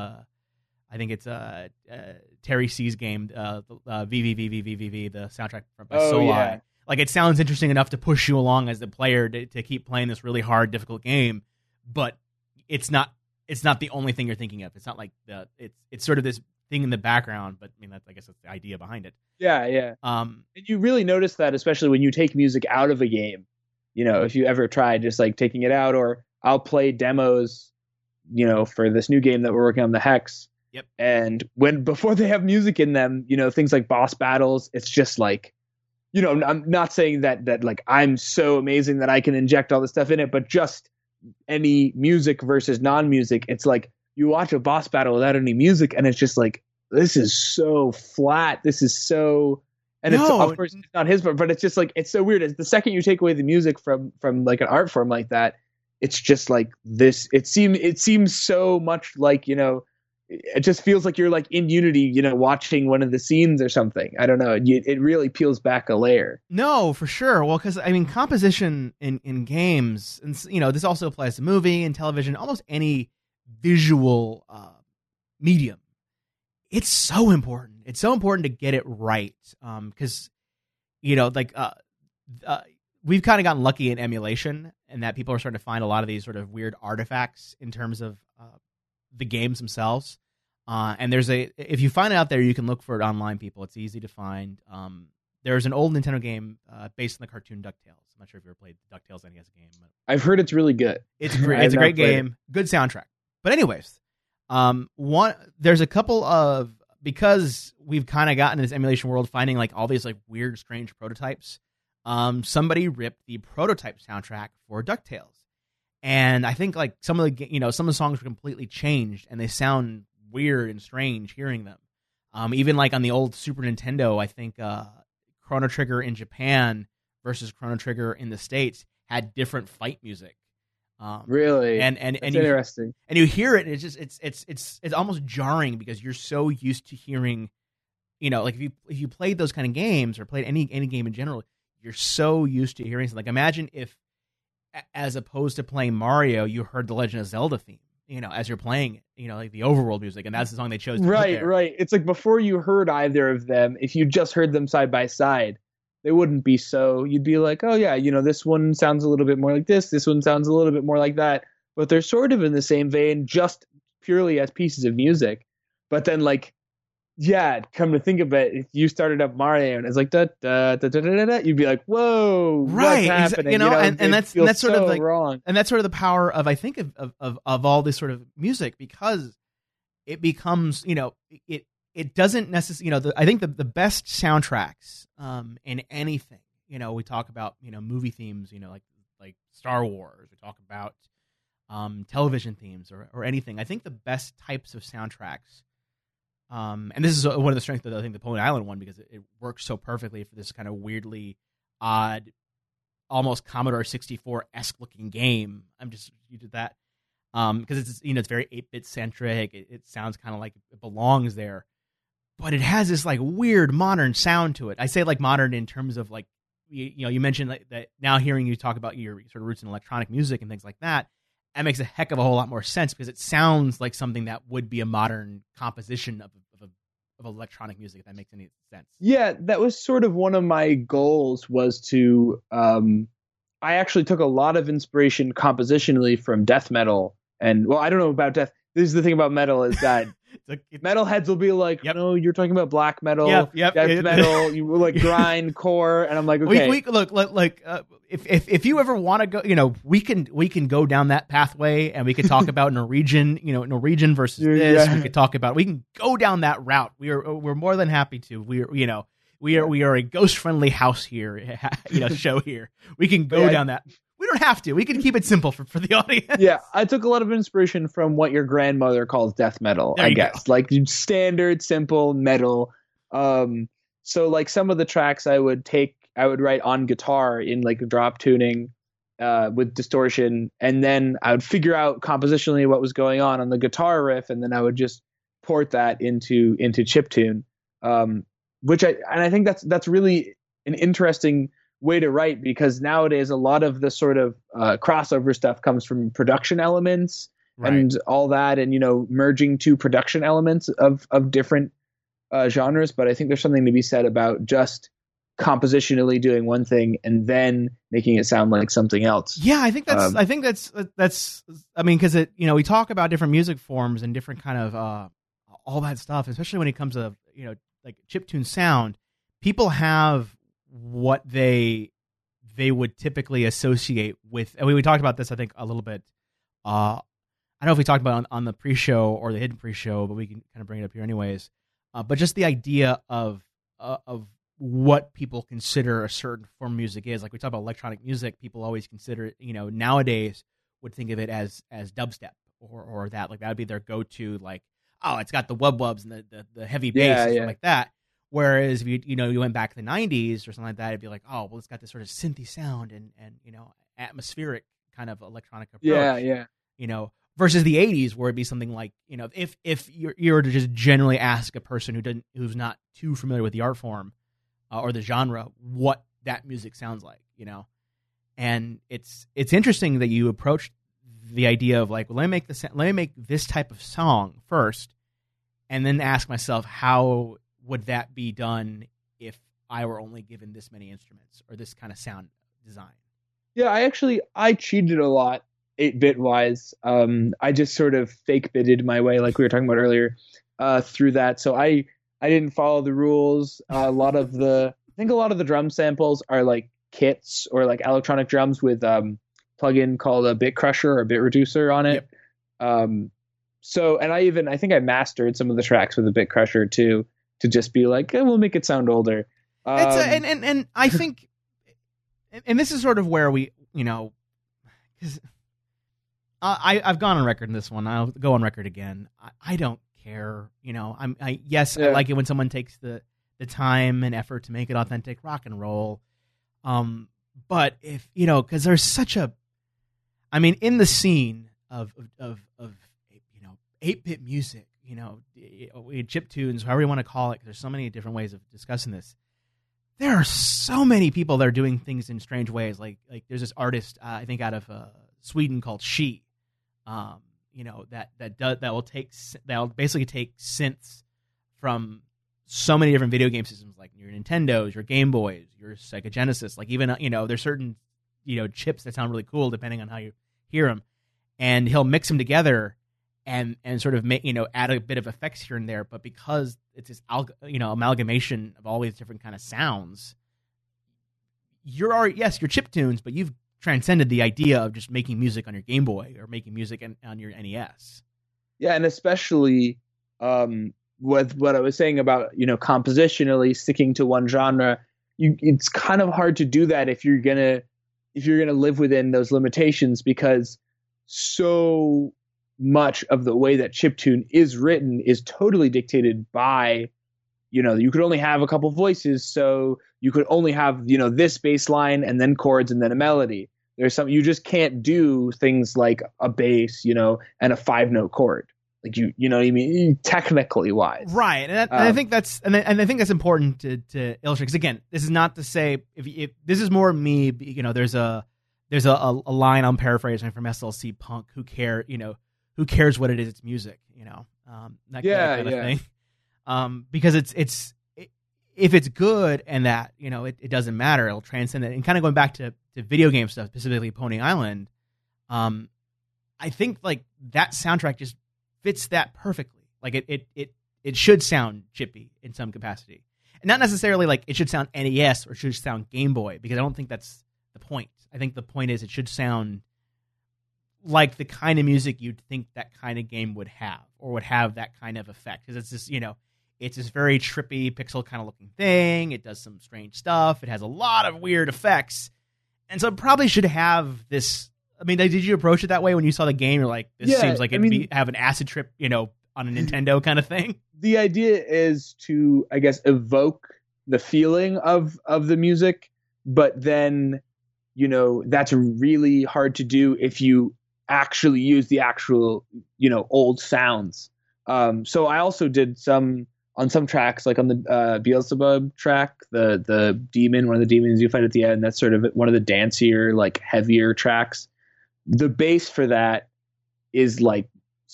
I think it's Terry C's game, VVVVVVV, the soundtrack from Soul Eye. It sounds interesting enough to push you along as the player to keep playing this really hard, difficult game, but it's not the only thing you're thinking of. It's not it's sort of this thing in the background, but I guess that's the idea behind it. Yeah. And you really notice that, especially when you take music out of a game. If you ever tried just taking it out, or I'll play demos, for this new game that we're working on, the Hex. Yep. And before they have music in them, things like boss battles, it's just I'm not saying that I'm so amazing that I can inject all this stuff in it, but just any music versus non-music, it's you watch a boss battle without any music, and it's just this is so flat. This is so, and it's, of course, it's not his part, but it's just it's so weird. It's the second you take away the music from an art form like that, it's just this. It seems so much it just feels like you're in Unity, watching one of the scenes or something. I don't know. It really peels back a layer. No, for sure. Well, because composition in games, and this also applies to movie and television, almost any visual medium. It's so important. It's so important to get it right, because we've kind of gotten lucky in emulation, and that people are starting to find a lot of these sort of weird artifacts in terms of the games themselves. And if you find it out there, you can look for it online, people. It's easy to find. There's an old Nintendo game based on the cartoon DuckTales. I'm not sure if you ever played DuckTales NES game. But I've heard it's really good. It's a great game. Good soundtrack. But anyways, there's a couple of, because we've kind of gotten in this emulation world, finding all these weird, strange prototypes. Somebody ripped the prototype soundtrack for DuckTales. And I think some of the songs were completely changed, and they sound weird and strange hearing them. Even on the old Super Nintendo, I think Chrono Trigger in Japan versus Chrono Trigger in the States had different fight music. Really, and that's interesting. And you hear it, and it's almost jarring, because you're so used to hearing, if you played those kind of games, or played any game in general, you're so used to hearing something. Imagine if, as opposed to playing Mario, you heard the Legend of Zelda theme, as you're playing it, the overworld music, and that's the song they chose to put there. Right. It's before you heard either of them, if you just heard them side by side, they wouldn't be so, you'd be oh yeah, this one sounds a little bit more like this one sounds a little bit more like that, but they're sort of in the same vein, just purely as pieces of music. But then come to think of it, if you started up Mario and it's da da da da da da, you'd be whoa, right, what's happening? And that's sort so of wrong. And that's sort of the power of, I think, of all this sort of music, because it becomes, it doesn't necessarily, I think the best soundtracks in anything, we talk about, movie themes, like Star Wars, we talk about television themes or anything. I think the best types of soundtracks, and this is one of the strengths of, I think, the Pony Island one, because it works so perfectly for this kind of weirdly odd, almost Commodore 64-esque looking game. You did that because it's very 8-bit centric. It sounds kind of like it belongs there, but it has this like weird modern sound to it. I say like modern in terms of like you mentioned like that. Now hearing you talk about your sort of roots in electronic music and things like that, that makes a heck of a whole lot more sense because it sounds like something that would be a modern composition of electronic music, if that makes any sense. Yeah, that was sort of one of my goals, was to I actually took a lot of inspiration compositionally from death metal. And well, I don't know about death. This is the thing about metal is that metalheads will be like, yep. No, you're talking about black metal, death metal, you like grind core, and I'm like, okay. We look like if you ever want to go, we can go down that pathway, and we could talk about Norwegian versus this. Yeah. We can go down that route. We're more than happy to. We are a ghost friendly house here, show here. We can go down that. We don't have to. We can keep it simple for the audience. Yeah, I took a lot of inspiration from what your grandmother calls death metal, I guess. Like standard, simple metal. So like some of the tracks I would write on guitar in like drop tuning with distortion, and then I would figure out compositionally what was going on the guitar riff, and then I would just port that into chiptune. Which I think that's really an interesting way to write, because nowadays a lot of the sort of crossover stuff comes from production elements, right, and all that, and merging two production elements of different genres. But I think there's something to be said about just compositionally doing one thing and then making it sound like something else. Yeah, I think that's I mean, because we talk about different music forms and different kind of all that stuff, especially when it comes to like chiptune sound. People have what they would typically associate with, and we talked about this I think a little bit. I don't know if we talked about it on the pre-show or the hidden pre-show, but we can kind of bring it up here anyways. But just the idea of what people consider a certain form of music is. Like we talk about electronic music, people always consider it, nowadays would think of it as dubstep or that. Like that would be their go-to, like, oh, it's got the wub-wubs and the heavy bass and stuff like that. Whereas if you went back to the 90s or something like that, it'd be like, oh, well, it's got this sort of synthy sound and atmospheric kind of electronic approach. Yeah. Versus the 80s, where it'd be something like, if you were to just generally ask a person who's not too familiar with the art form or the genre what that music sounds like, and it's interesting that you approached the idea of like, well, let me make this type of song first, and then ask myself, how would that be done if I were only given this many instruments or this kind of sound design? Yeah, I cheated a lot 8-bit wise. I just sort of fake bitted my way, like we were talking about earlier, through that. So I didn't follow the rules. I think a lot of the drum samples are like kits or like electronic drums with plugin called a bit crusher or bit reducer on it. Yep. So, and I think I mastered some of the tracks with a bit crusher too, to just be like, we'll make it sound older. And I think, and this is sort of where we, because I've gone on record in this one. I'll go on record again. I don't care. I like it when someone takes the time and effort to make it authentic rock and roll. But if because there's such a, in the scene of 8-bit music, chiptunes, however you want to call it, there's so many different ways of discussing this. There are so many people that are doing things in strange ways. Like there's this artist, I think out of Sweden called She, that will basically take synths from so many different video game systems, like your Nintendos, your Game Boys, your Sega Genesis. Like even there's certain chips that sound really cool depending on how you hear them, and he'll mix them together and sort of make add a bit of effects here and there. But because it's this amalgamation of all these different kind of sounds, you're chiptunes, but you've transcended the idea of just making music on your Game Boy or making music on your NES. Yeah, and especially with what I was saying about compositionally sticking to one genre, it's kind of hard to do that if you're gonna live within those limitations, because so much of the way that chiptune is written is totally dictated by you could only have a couple voices, so you could only have, this bass line and then chords and then a melody. There's some, you just can't do things like a bass, and a 5-note chord. Like you know what I mean? Technically wise. Right. And I think that's, and I think that's important to illustrate. Cause again, this is not to say if this is more me, there's a line I'm paraphrasing from SLC Punk, who cares what it is? It's music, that kind of thing. Because if it's good and that, it doesn't matter, it'll transcend it. And kind of going back to video game stuff, specifically Pony Island, I think like that soundtrack just fits that perfectly. Like it should sound chippy in some capacity, and not necessarily like it should sound NES or should sound Game Boy, because I don't think that's the point. I think the point is it should sound like the kind of music you'd think that kind of game would have, or would have that kind of effect. Because it's this, it's this very trippy pixel kind of looking thing. It does some strange stuff. It has a lot of weird effects. And so it probably should have this. I mean, did you approach it that way when you saw the game? You're like, this seems like it'd have an acid trip, on a Nintendo kind of thing. The idea is to, I guess, evoke the feeling of the music, but then, that's really hard to do if you actually use the actual, old sounds. So I also did on some tracks, like on the Beelzebub track, the demon, one of the demons you fight at the end. That's sort of one of the dancier, like heavier tracks. The bass for that is like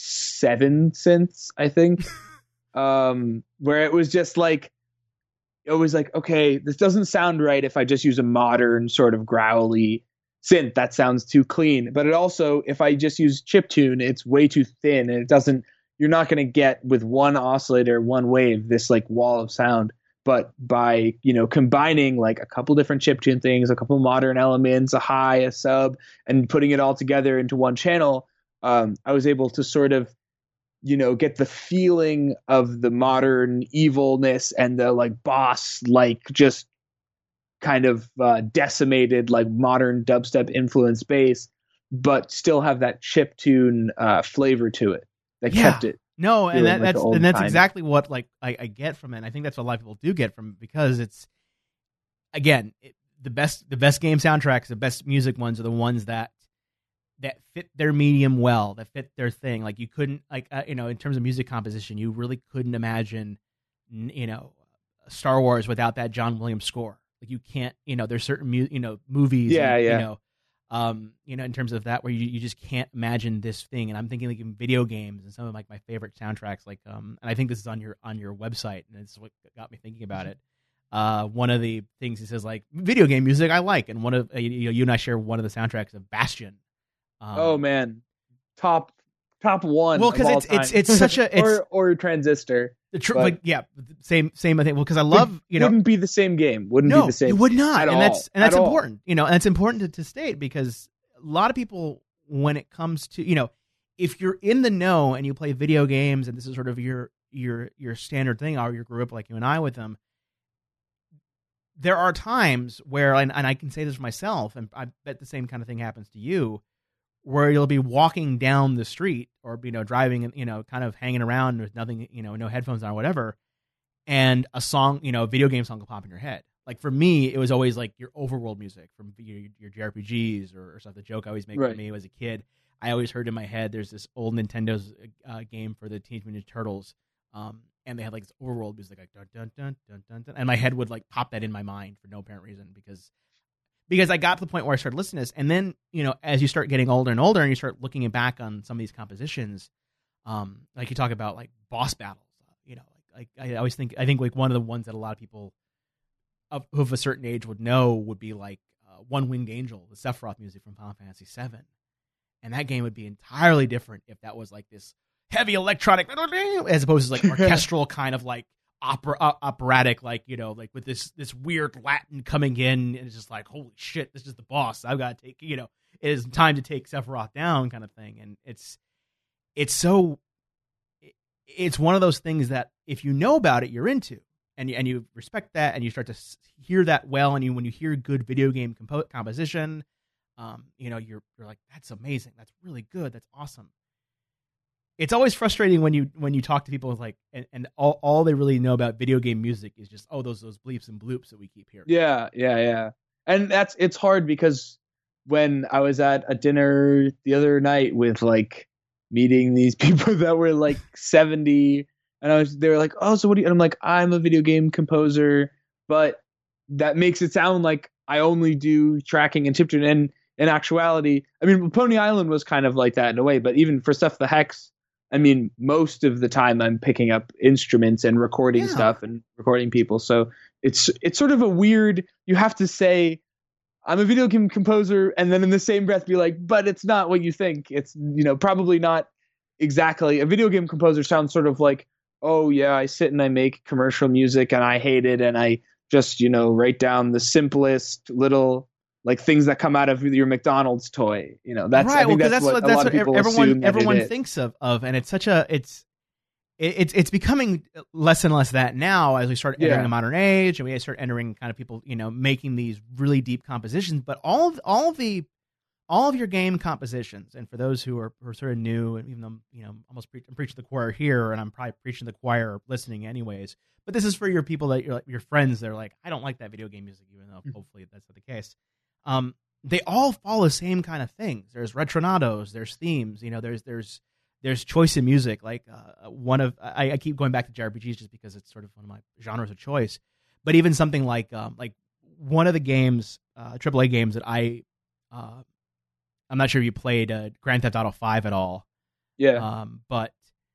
7 synths, I think. Where it was just like, okay, this doesn't sound right if I just use a modern sort of growly synth. That sounds too clean. But it also, if I just use chiptune, it's way too thin, and you're not going to get with one oscillator, one wave, this like wall of sound. But by, combining like a couple different chiptune things, a couple modern elements, a high, a sub, and putting it all together into one channel, I was able to sort of, get the feeling of the modern evilness and the like boss, like just kind of decimated, like modern dubstep influence bass, but still have that chiptune flavor to it that kept it. No, and that's exactly what like I get from it. And I think that's what a lot of people do get from it, because it's, again, the best game soundtracks, the best music ones are the ones that fit their medium well, that fit their thing. Like you couldn't in terms of music composition, you really couldn't imagine Star Wars without that John Williams score. Like you can't, there's certain movies, in terms of that, where you just can't imagine this thing. And I'm thinking like in video games and some of like my favorite soundtracks, like and I think this is on your website, and it's what got me thinking about it. One of the things he says, like, video game music I like, and one of you and I share one of the soundtracks of Bastion. Oh man, top one. Well, because it's such a or Transistor. Like, yeah, same. I think. Well, because I love wouldn't be the same game. Wouldn't be the same. It would not, and that's important. And it's important to state, because a lot of people, when it comes to if you're in the know and you play video games, and this is sort of your standard thing, or you grew up like you and I with them, there are times where, and I can say this for myself, and I bet the same kind of thing happens to you, where you'll be walking down the street or driving and kind of hanging around with nothing, no headphones on or whatever, and a song, a video game song will pop in your head. Like for me, it was always like your overworld music from your JRPGs or stuff. The joke I always make for me as a kid, I always heard in my head, there's this old Nintendo's game for the Teenage Mutant Ninja Turtles, and they had like this overworld music, like dun dun dun dun dun dun, and my head would like pop that in my mind for no apparent reason, because I got to the point where I started listening to this. And then, as you start getting older and older and you start looking back on some of these compositions, like you talk about like boss battles, like I always think, like one of the ones that a lot of people of a certain age would know would be like One Winged Angel, the Sephiroth music from Final Fantasy VII. And that game would be entirely different if that was like this heavy electronic, as opposed to like orchestral kind of like operatic, like like with this weird Latin coming in, and it's just like, holy shit, this is the boss. I've got to take, it is time to take Sephiroth down, kind of thing. And it's one of those things that if you know about it, you're into, and you respect that, and you start to hear that well, and when you hear good video game composition, you're like, that's amazing, that's really good, that's awesome. it's always frustrating when you talk to people with like, and all they really know about video game music is just, oh, those bleeps and bloops that we keep hearing. Yeah. And it's hard because when I was at a dinner the other night with like meeting these people that were like 70, and they were like, oh, so what do you, and I'm like, I'm a video game composer, but that makes it sound like I only do tracking and chiptune. And in actuality, I mean, Pony Island was kind of like that in a way, but even for Stuff the Hex, I mean, most of the time I'm picking up instruments and recording stuff and recording people. So it's sort of a weird, you have to say, I'm a video game composer, and then in the same breath be like, but it's not what you think. It's, probably not exactly. A video game composer sounds sort of like, oh yeah, I sit and I make commercial music and I hate it, and I just, write down the simplest little like things that come out of your McDonald's toy. That's right. I think that's what everyone is. thinks of, and it's such a it's becoming less and less that now as we start entering the modern age and we start entering kind of people, making these really deep compositions. But all of your game compositions, and for those who are sort of new, and even though, I'm preaching the choir here, and I'm probably preaching the choir listening anyways, but this is for your people that your friends that are like, I don't like that video game music, even though hopefully that's not the case. They all follow the same kind of things. There's retronados, there's themes, there's choice in music. Like I keep going back to JRPGs just because it's sort of one of my genres of choice. But even something like one of the games, AAA games that I'm not sure if you played Grand Theft Auto 5 at all. Yeah. But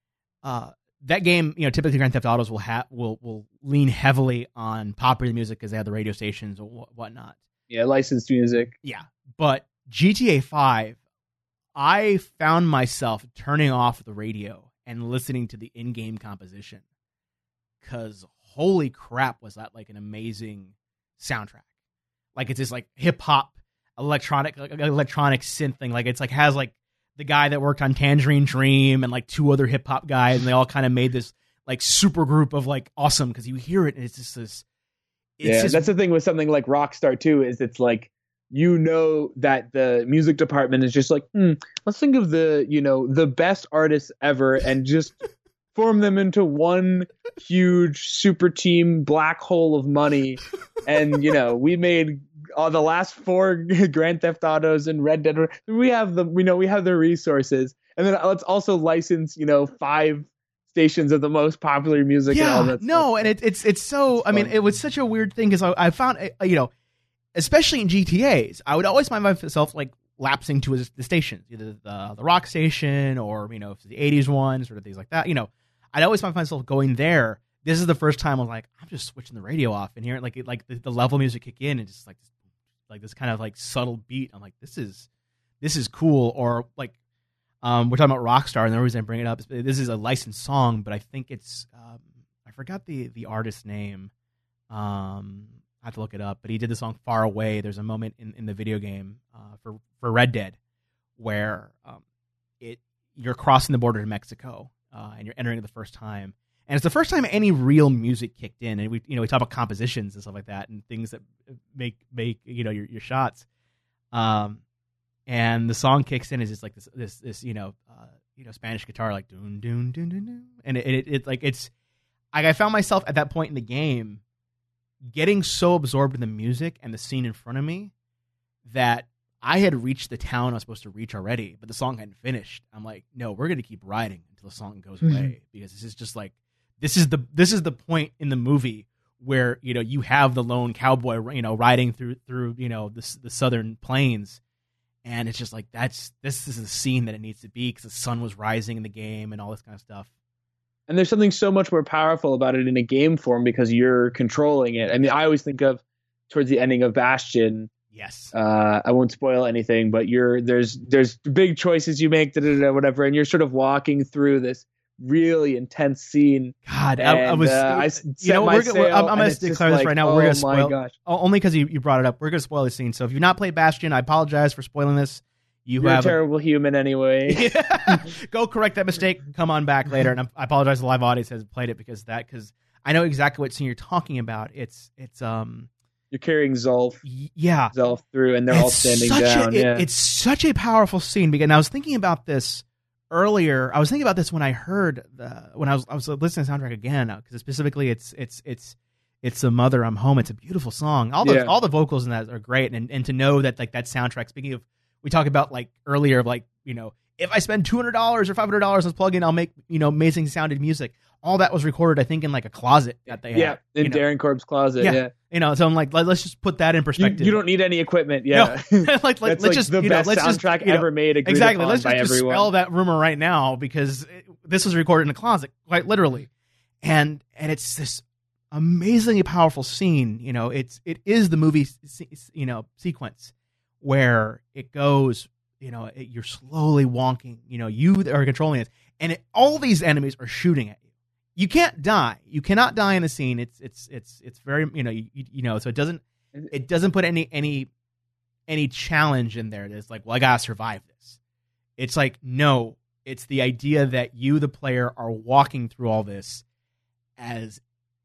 that game, typically Grand Theft Autos will lean heavily on popular music because they have the radio stations or whatnot. Yeah, licensed music. Yeah, but GTA 5, I found myself turning off the radio and listening to the in-game composition because holy crap, was that like an amazing soundtrack. Like it's this like hip-hop electronic synth thing. Like it's like has like the guy that worked on Tangerine Dream and like two other hip-hop guys, and they all kind of made this like super group of like awesome, because you hear it and it's just this. That's the thing with something like Rockstar too, is it's like, that the music department is just like, let's think of the best artists ever and just form them into one huge super team black hole of money. And, we made the last 4 Grand Theft Autos and Red Dead. We have the resources. And then let's also license, 5 stations of the most popular music and all that stuff. And it's so, I mean, it was such a weird thing because I found, especially in GTAs, I would always find myself like lapsing to the stations, either the rock station or, if the 80s ones or things like that. I'd always find myself going there. This is the first time I'm like, I'm just switching the radio off and hearing like the level music kick in and just like this kind of like subtle beat. I'm like, this is cool. Or like, we're talking about Rockstar, and the reason I bring it up is this is a licensed song, but I think it's I forgot the artist's name. I have to look it up, but he did the song "Far Away." There's a moment in the video game for Red Dead where you're crossing the border to Mexico and you're entering it the first time, and it's the first time any real music kicked in. And we talk about compositions and stuff like that, and things that make your shots. And the song kicks in is just like this Spanish guitar, like doon doon doon doon doon, and it like it's. I found myself at that point in the game getting so absorbed in the music and the scene in front of me that I had reached the town I was supposed to reach already, but the song hadn't finished. I'm like, no, we're gonna keep riding until the song goes away, because this is just like this is the point in the movie where you have the lone cowboy riding through the southern plains. And it's just like, this is the scene that it needs to be, because the sun was rising in the game and all this kind of stuff. And there's something so much more powerful about it in a game form because you're controlling it. I mean, I always think of towards the ending of Bastion. Yes. I won't spoil anything, but there's big choices you make, whatever, and you're sort of walking through this really intense scene. God, I'm gonna declare this right now. We're gonna spoil. Gosh. Only because you brought it up. We're gonna spoil the scene. So if you've not played Bastion, I apologize for spoiling this. You're a terrible human anyway. Go correct that mistake. Come on back later, and I apologize. The live audience has played it because I know exactly what scene you're talking about. It's you're carrying Zulf. Yeah, Zulf through, and they're all standing down. It's such a powerful scene. And I was thinking about this earlier, I was thinking about this when I heard when I was listening to the soundtrack again, because specifically it's The Mother I'm Home. It's a beautiful song. All the vocals in that are great, and to know that like that soundtrack. Speaking of, we talked about like earlier, like if I spend $200 or $500 on this plugin, I'll make amazing sounded music. All that was recorded, I think, in like a closet that they had. In Darren Korb's closet. Yeah. So I'm like, let's just put that in perspective. You don't need any equipment. Yeah, no. let's just the best soundtrack ever made. Exactly. Let's just everyone. dispel that rumor right now because this was recorded in a closet, quite literally, and it's this amazingly powerful scene. It is the movie sequence where it goes. You're slowly walking. You are controlling it, and all these enemies are shooting at you. You can't die. You cannot die in the scene. It's very so it doesn't put any challenge in there. It's like, well, I gotta survive this. It's like, no, it's the idea that you, the player, are walking through all this as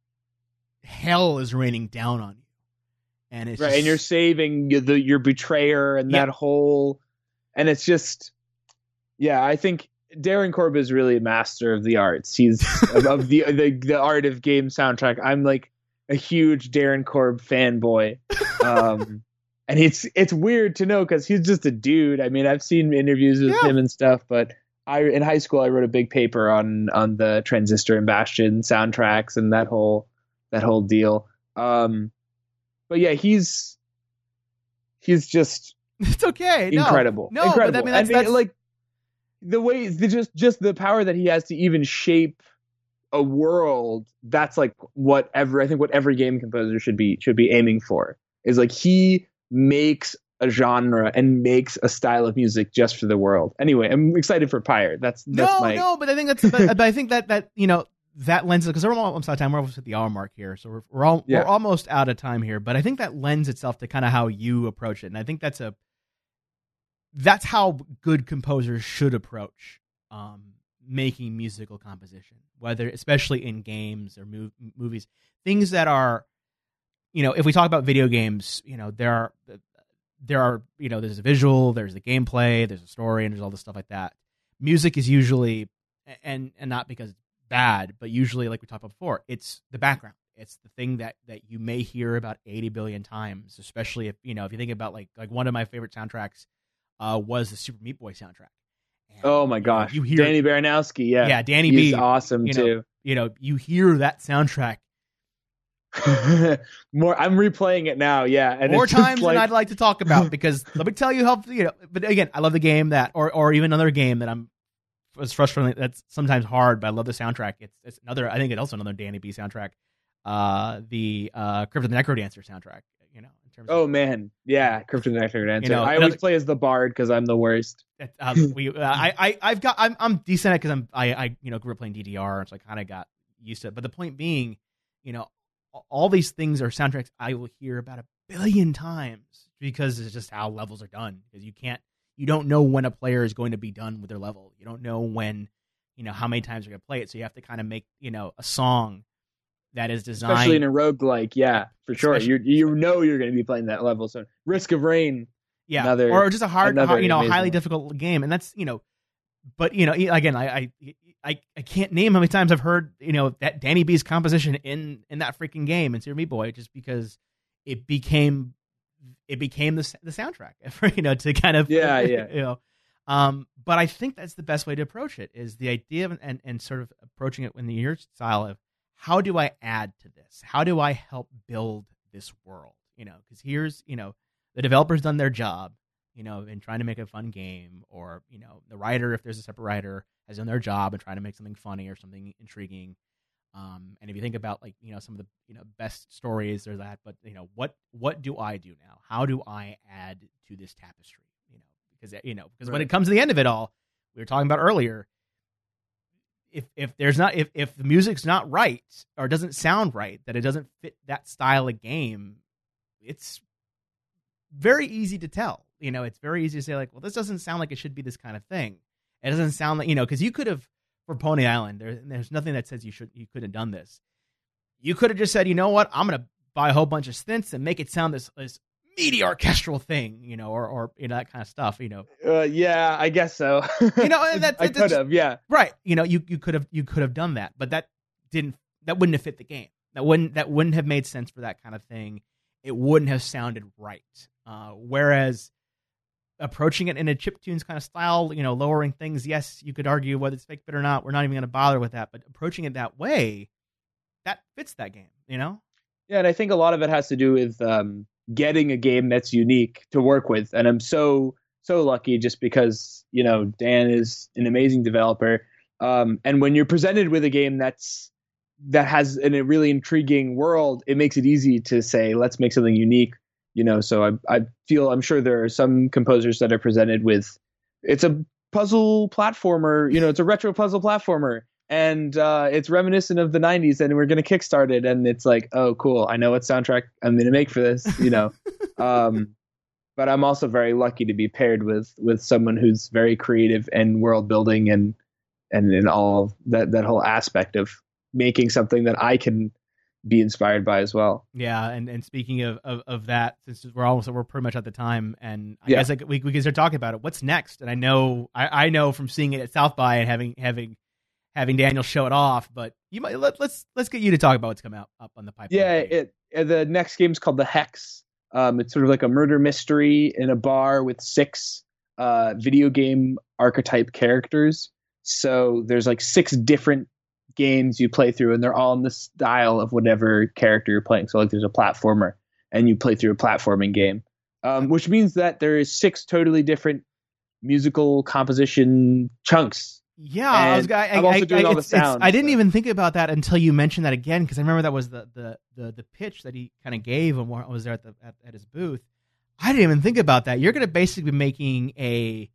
hell is raining down on you, and it's right, and you're saving your betrayer and that whole, and it's just, I think Darren Korb is really a master of the arts. He's of the art of game soundtrack. I'm like a huge Darren Korb fanboy. And it's weird to know because he's just a dude. I mean, I've seen interviews with him and stuff, but in high school I wrote a big paper on the Transistor and Bastion soundtracks and that whole deal. But yeah, he's just it's okay. Incredible. No, incredible. But I mean, that's like the way just the power that he has to even shape a world. That's like what every game composer should be aiming for, is like he makes a genre and makes a style of music just for the world. Anyway, I'm excited for Pyre. But I think but I think that that lends, because we're almost out of time. We're almost at the hour mark here, so we're almost out of time here. But I think that lends itself to kind of how you approach it, and I think that's how good composers should approach making musical composition, especially in games or movies, things that are, if we talk about video games, there are there's a visual, there's the gameplay, there's a story, and there's all this stuff like that. Music is usually, and not because it's bad, but usually, like we talked about before, it's the background. It's the thing that you may hear about 80 billion times, especially if you think about like one of my favorite soundtracks was the Super Meat Boy soundtrack. And, oh my gosh, you hear Danny Baranowski, Danny B, awesome too. You hear that soundtrack more. I'm replaying it now, and more times than I'd like to talk about, because let me tell you how But again, I love the game or even another game that it's frustrating. That's sometimes hard, but I love the soundtrack. It's another. I think it's also another Danny B soundtrack. The Crypt of the Necrodancer soundtrack. Man, Crypt of the Necrodancer. I always play as the bard because I'm the worst. I'm decent at because I grew up playing DDR, and so I kind of got used to it. But the point being, all these things are soundtracks I will hear about 1 billion times because it's just how levels are done. Because you don't know when a player is going to be done with their level. You don't know when, how many times you're going to play it. So you have to kind of make, a song that is designed, especially in a roguelike, for sure. You're going to be playing that level. So Risk of Rain, or just a highly difficult game, and that's But again, I can't name how many times I've heard that Danny B's composition in that freaking game in Super Meat Boy, just because it became the soundtrack to kind of but I think that's the best way to approach it, is the idea of and sort of approaching it in the your style of, how do I add to this? How do I help build this world? Because here's, the developer's done their job, in trying to make a fun game, or, the writer, if there's a separate writer, has done their job in trying to make something funny or something intriguing. And if you think about some of the, best stories, there's that, but what do I do now? How do I add to this tapestry? Because when it comes to the end of it all, we were talking about earlier, if the music's not right or doesn't sound right, that it doesn't fit that style of game, it's very easy to tell. It's very easy to say, like, well, this doesn't sound like it should be this kind of thing. It doesn't sound like, because you could have, for Pony Island, there's nothing that says you could have done this. You could have just said, you know what, I'm gonna buy a whole bunch of synths and make it sound this meaty orchestral thing, or that kind of stuff, Yeah, I guess so. And I could have, yeah. Right. You could have done that, but that wouldn't have fit the game. That wouldn't have made sense for that kind of thing. It wouldn't have sounded right. Whereas approaching it in a chiptunes kind of style, lowering things, yes, you could argue whether it's fake bit or not. We're not even going to bother with that. But approaching it that way, that fits that game, Yeah, and I think a lot of it has to do with getting a game that's unique to work with. And I'm so lucky just because, Dan is an amazing developer. And when you're presented with a game that has a really intriguing world, it makes it easy to say, let's make something unique. So I'm sure there are some composers that are presented with, it's a puzzle platformer, it's a retro puzzle platformer, and it's reminiscent of the 90s, and we're going to kickstart it. And it's like, oh, cool. I know what soundtrack I'm going to make for this, but I'm also very lucky to be paired with someone who's very creative and world building and in all that whole aspect of making something that I can be inspired by as well. Yeah, and speaking of that, since we're pretty much at the time, and I guess we can start talking about it. What's next? And I know from seeing it at South by and having Daniel show it off, but you might let's get you to talk about what's coming up on the pipeline. Yeah, the next game's called The Hex. It's sort of like a murder mystery in a bar with 6 video game archetype characters. So there's like 6 different games you play through, and they're all in the style of whatever character you're playing. So like there's a platformer, and you play through a platforming game, which means that there is 6 totally different musical composition chunks. Yeah, I'm also doing all the sounds. I didn't even think about that until you mentioned that again, because I remember that was the pitch that he kind of gave when I was there at his booth. I didn't even think about that. You're going to basically be making a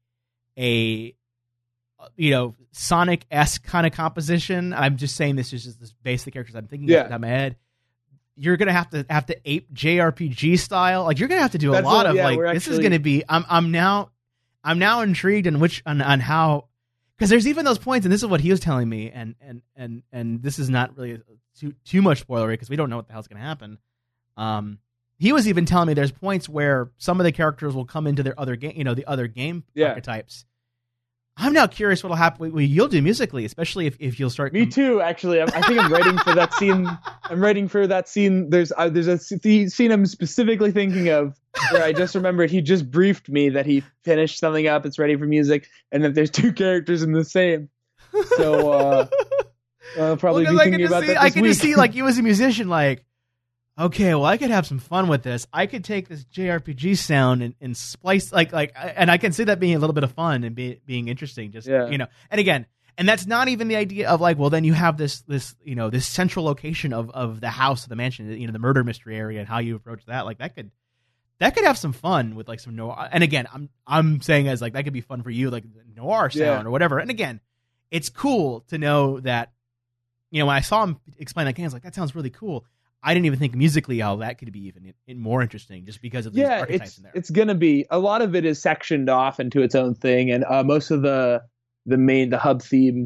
Sonic-esque kind of composition. I'm just saying this is just this basic characters I'm thinking of in my head. You're gonna have to ape JRPG style. Like you're gonna have to do a lot of this is gonna be. I'm now intrigued on how, because there's even those points, and this is what he was telling me, and this is not really too much spoilery because we don't know what the hell's gonna happen. He was even telling me there's points where some of the characters will come into their other game, the other game archetypes. I'm now curious what'll happen. What you'll do musically, especially if you'll start. Me too, actually. I think I'm writing for that scene. I'm writing for that scene. There's a scene I'm specifically thinking of where I just remembered he just briefed me that he finished something up. It's ready for music, and that there's 2 characters in the same. So I'll probably be thinking about that this week. I can just see like you as a musician, like, okay, well, I could have some fun with this. I could take this JRPG sound and splice and I can see that being a little bit of fun and being interesting. Just and again, and that's not even the idea of like, well, then you have this central location of the house, of the mansion, the murder mystery area, and how you approach that. Like that could have some fun with like some noir. And again, I'm saying as like that could be fun for you, like noir sound or whatever. And again, it's cool to know that when I saw him explain that game, I was like, that sounds really cool. I didn't even think musically how that could be even more interesting just because of these archetypes in there. It's going to be, a lot of it is sectioned off into its own thing. And most of the hub theme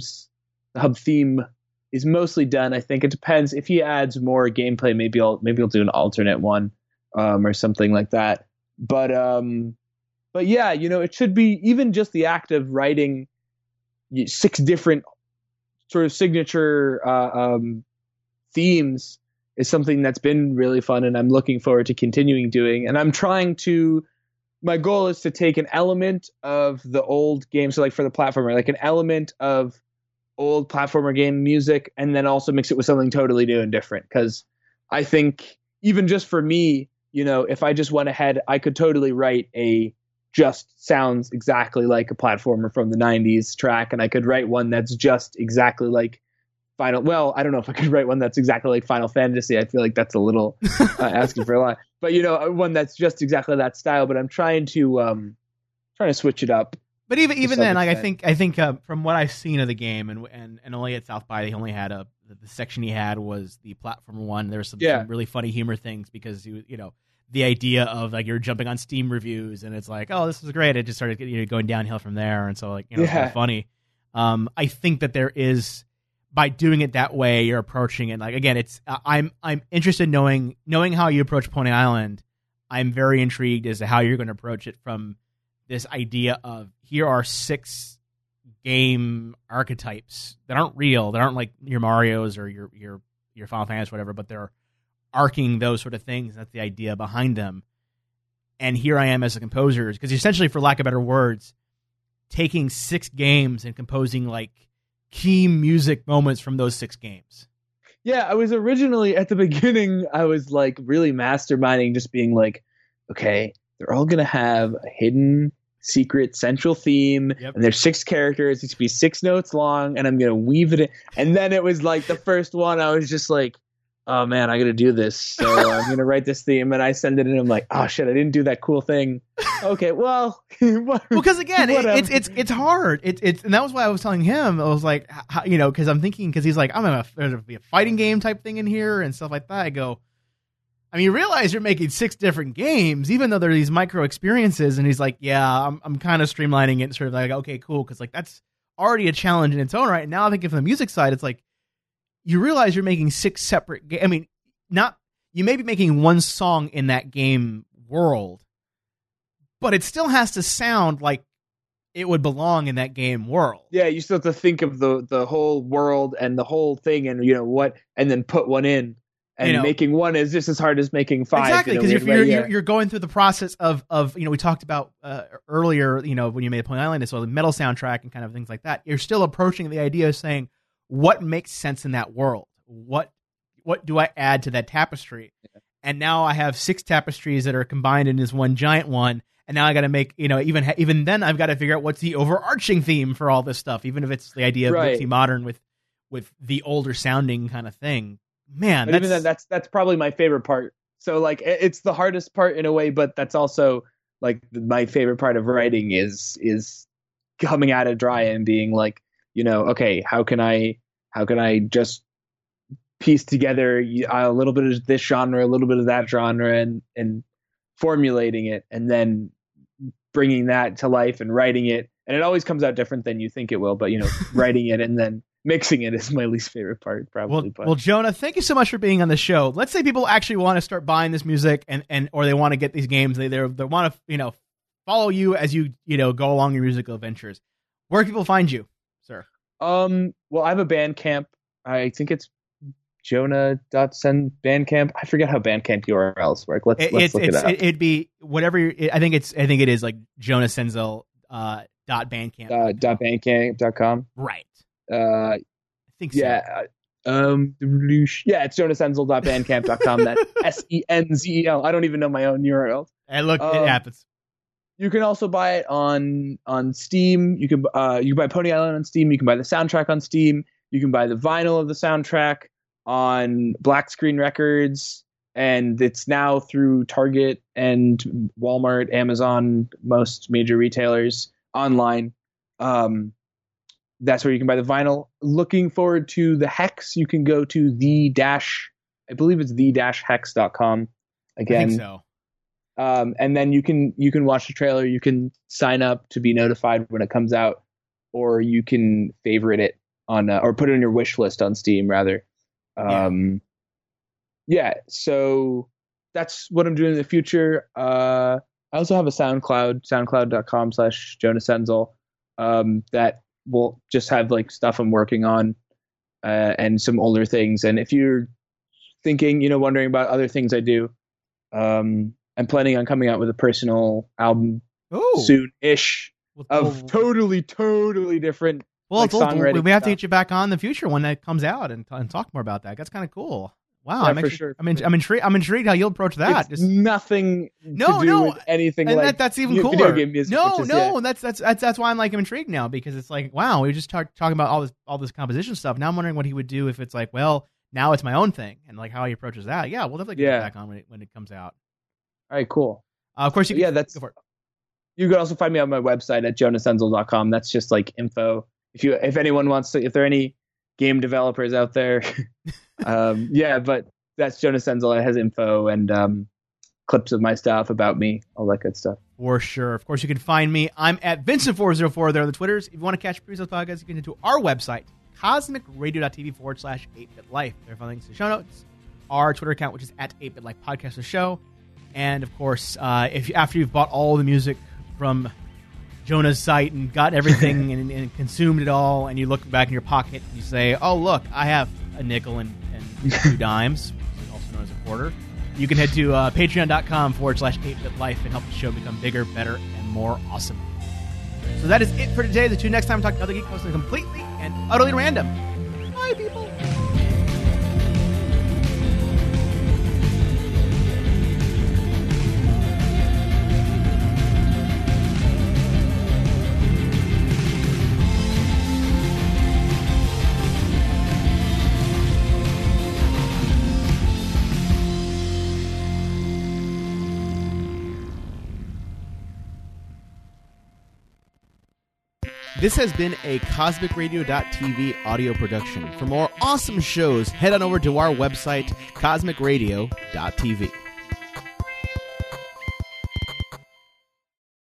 is mostly done. I think it depends if he adds more gameplay, maybe he'll do an alternate one or something like that. But yeah, it should be even just the act of writing 6 different sort of signature themes is something that's been really fun, and I'm looking forward to continuing doing. And my goal is to take an element of the old game, so like for the platformer, like an element of old platformer game music, and then also mix it with something totally new and different. Because I think even just for me, if I just went ahead, I could totally write a just sounds exactly like a platformer from the 90s track, and I could write one that's just exactly like I don't know if I could write one that's exactly like Final Fantasy. I feel like that's a little asking for a lot. But one that's just exactly that style. But I'm trying to switch it up. But even then, like I think from what I've seen of the game, and only at South by, he only had the section he had was the platform one. There were some really funny humor things because the idea of like you're jumping on Steam reviews and it's like, oh, this is great. It just started going downhill from there, and so like it's kind of funny. I think that there is. By doing it that way, you're approaching it like again. It's I'm interested in knowing how you approach Pony Island. I'm very intrigued as to how you're going to approach it from this idea of here are 6 game archetypes that aren't real, that aren't like your Marios or your Final Fantasy, whatever, but they're arcing those sort of things. That's the idea behind them. And here I am as a composer, because essentially, for lack of better words, taking 6 games and composing like key music moments from those 6 games. Yeah, I was originally at the beginning, I was like really masterminding, just being like, okay, they're all going to have a hidden secret central theme, and there's 6 characters. It's going to be 6 notes long, and I'm going to weave it in. And then it was like the first one, I was just like, oh man, I got to do this. So I'm going to write this theme, and I send it in. I'm like, oh shit, I didn't do that cool thing. Okay, well, because again, it's hard. And that was why I was telling him. I was like, because I'm thinking, because he's like, there's be a fighting game type thing in here and stuff like that. I go, I mean, you realize you're making 6 different games, even though they're these micro experiences. And he's like, yeah, I'm kind of streamlining it and sort of like, okay, cool, because like that's already a challenge in its own right. Now I think from the music side, it's like, you realize you're making 6 separate games. I mean, you may be making one song in that game world, but it still has to sound like it would belong in that game world. Yeah, you still have to think of the whole world and the whole thing, and and then put one in. And making one is just as hard as making 5. Exactly, because you're going through the process of we talked about earlier, when you made Pony Island, as well, the metal soundtrack and kind of things like that. You're still approaching the idea of saying, what makes sense in that world? What do I add to that tapestry? Yeah. And now I have 6 tapestries that are combined in this one giant one. And now I got to make, even then I've got to figure out what's the overarching theme for all this stuff, even if it's the idea of Dixie Modern with the older sounding kind of thing. Man, that's probably my favorite part. So like, it's the hardest part in a way, but that's also like my favorite part of writing is coming out of dry and being like, okay, how can I just piece together a little bit of this genre, a little bit of that genre, and formulating it, and then bringing that to life and writing it. And it always comes out different than you think it will, but writing it and then mixing it is my least favorite part, probably. Well, Jonah, thank you so much for being on the show. Let's say people actually want to start buying this music and or they want to get these games. They want to follow you as you go along your musical adventures. Where can people find you, sir? Well, I have a Bandcamp. I think it's Jonah.send Bandcamp. I forget how Bandcamp URLs work. Let's look it up. It'd be whatever. I think it is like Jonah Senzel .bandcamp. .bandcamp.com. Right. I think so. Yeah. It's jonahsenzel.bandcamp.com. That's SENZEL. I don't even know my own URLs. And look, it happens. You can also buy it on Steam. You can buy Pony Island on Steam. You can buy the soundtrack on Steam. You can buy the vinyl of the soundtrack on Black Screen Records, and it's now through Target and Walmart, Amazon, most major retailers online. That's where you can buy the vinyl. Looking forward to the Hex. You can go to I believe it's the-hex.com. Again. I think so. And then you can watch the trailer. You can sign up to be notified when it comes out, or you can favorite it on or put it on your wish list on Steam rather. So that's what I'm doing in the future. I also have a SoundCloud, soundcloud.com/JonahSenzel, that will just have like stuff I'm working on, and some older things. And if you're thinking, wondering about other things I do, I'm planning on coming out with a personal album soon-ish of totally different. Well, we have to get you back on in the future when that comes out and talk more about that. That's kind of cool. Wow, yeah, for sure. I'm intrigued how you'll approach that. It's nothing to do with anything, and like that's even cooler. Video game music, that's why I'm intrigued now, because it's like, wow, we were just talking about all this composition stuff. Now I'm wondering what he would do if it's like, well, now it's my own thing, and like how he approaches that. Yeah, we'll definitely get you back on when it comes out. All right, cool. Of course, go for it. You can also find me on my website at jonahsenzel.com. That's just like info. If anyone wants to, if there are any game developers out there, but that's Jonah Senzel. It has info and clips of my stuff, about me, all that good stuff. For sure. Of course, you can find me. I'm at Vincent404 there on the Twitters. If you want to catch previous podcasts, you can go to our website, cosmicradio.tv/8bitlife. There are links to show notes, our Twitter account, which is at 8bitlife podcast the show. And, of course, if after you've bought all the music from Jonah's site and got everything and consumed it all, and you look back in your pocket and you say, oh, look, I have a nickel and 2 dimes, also known as a quarter, you can head to patreon.com/8bitlife and help the show become bigger, better, and more awesome. So that is it for today. The two next time we talk to another geek was completely and utterly random. Bye, people. This has been a CosmicRadio.tv audio production. For more awesome shows, head on over to our website, CosmicRadio.tv.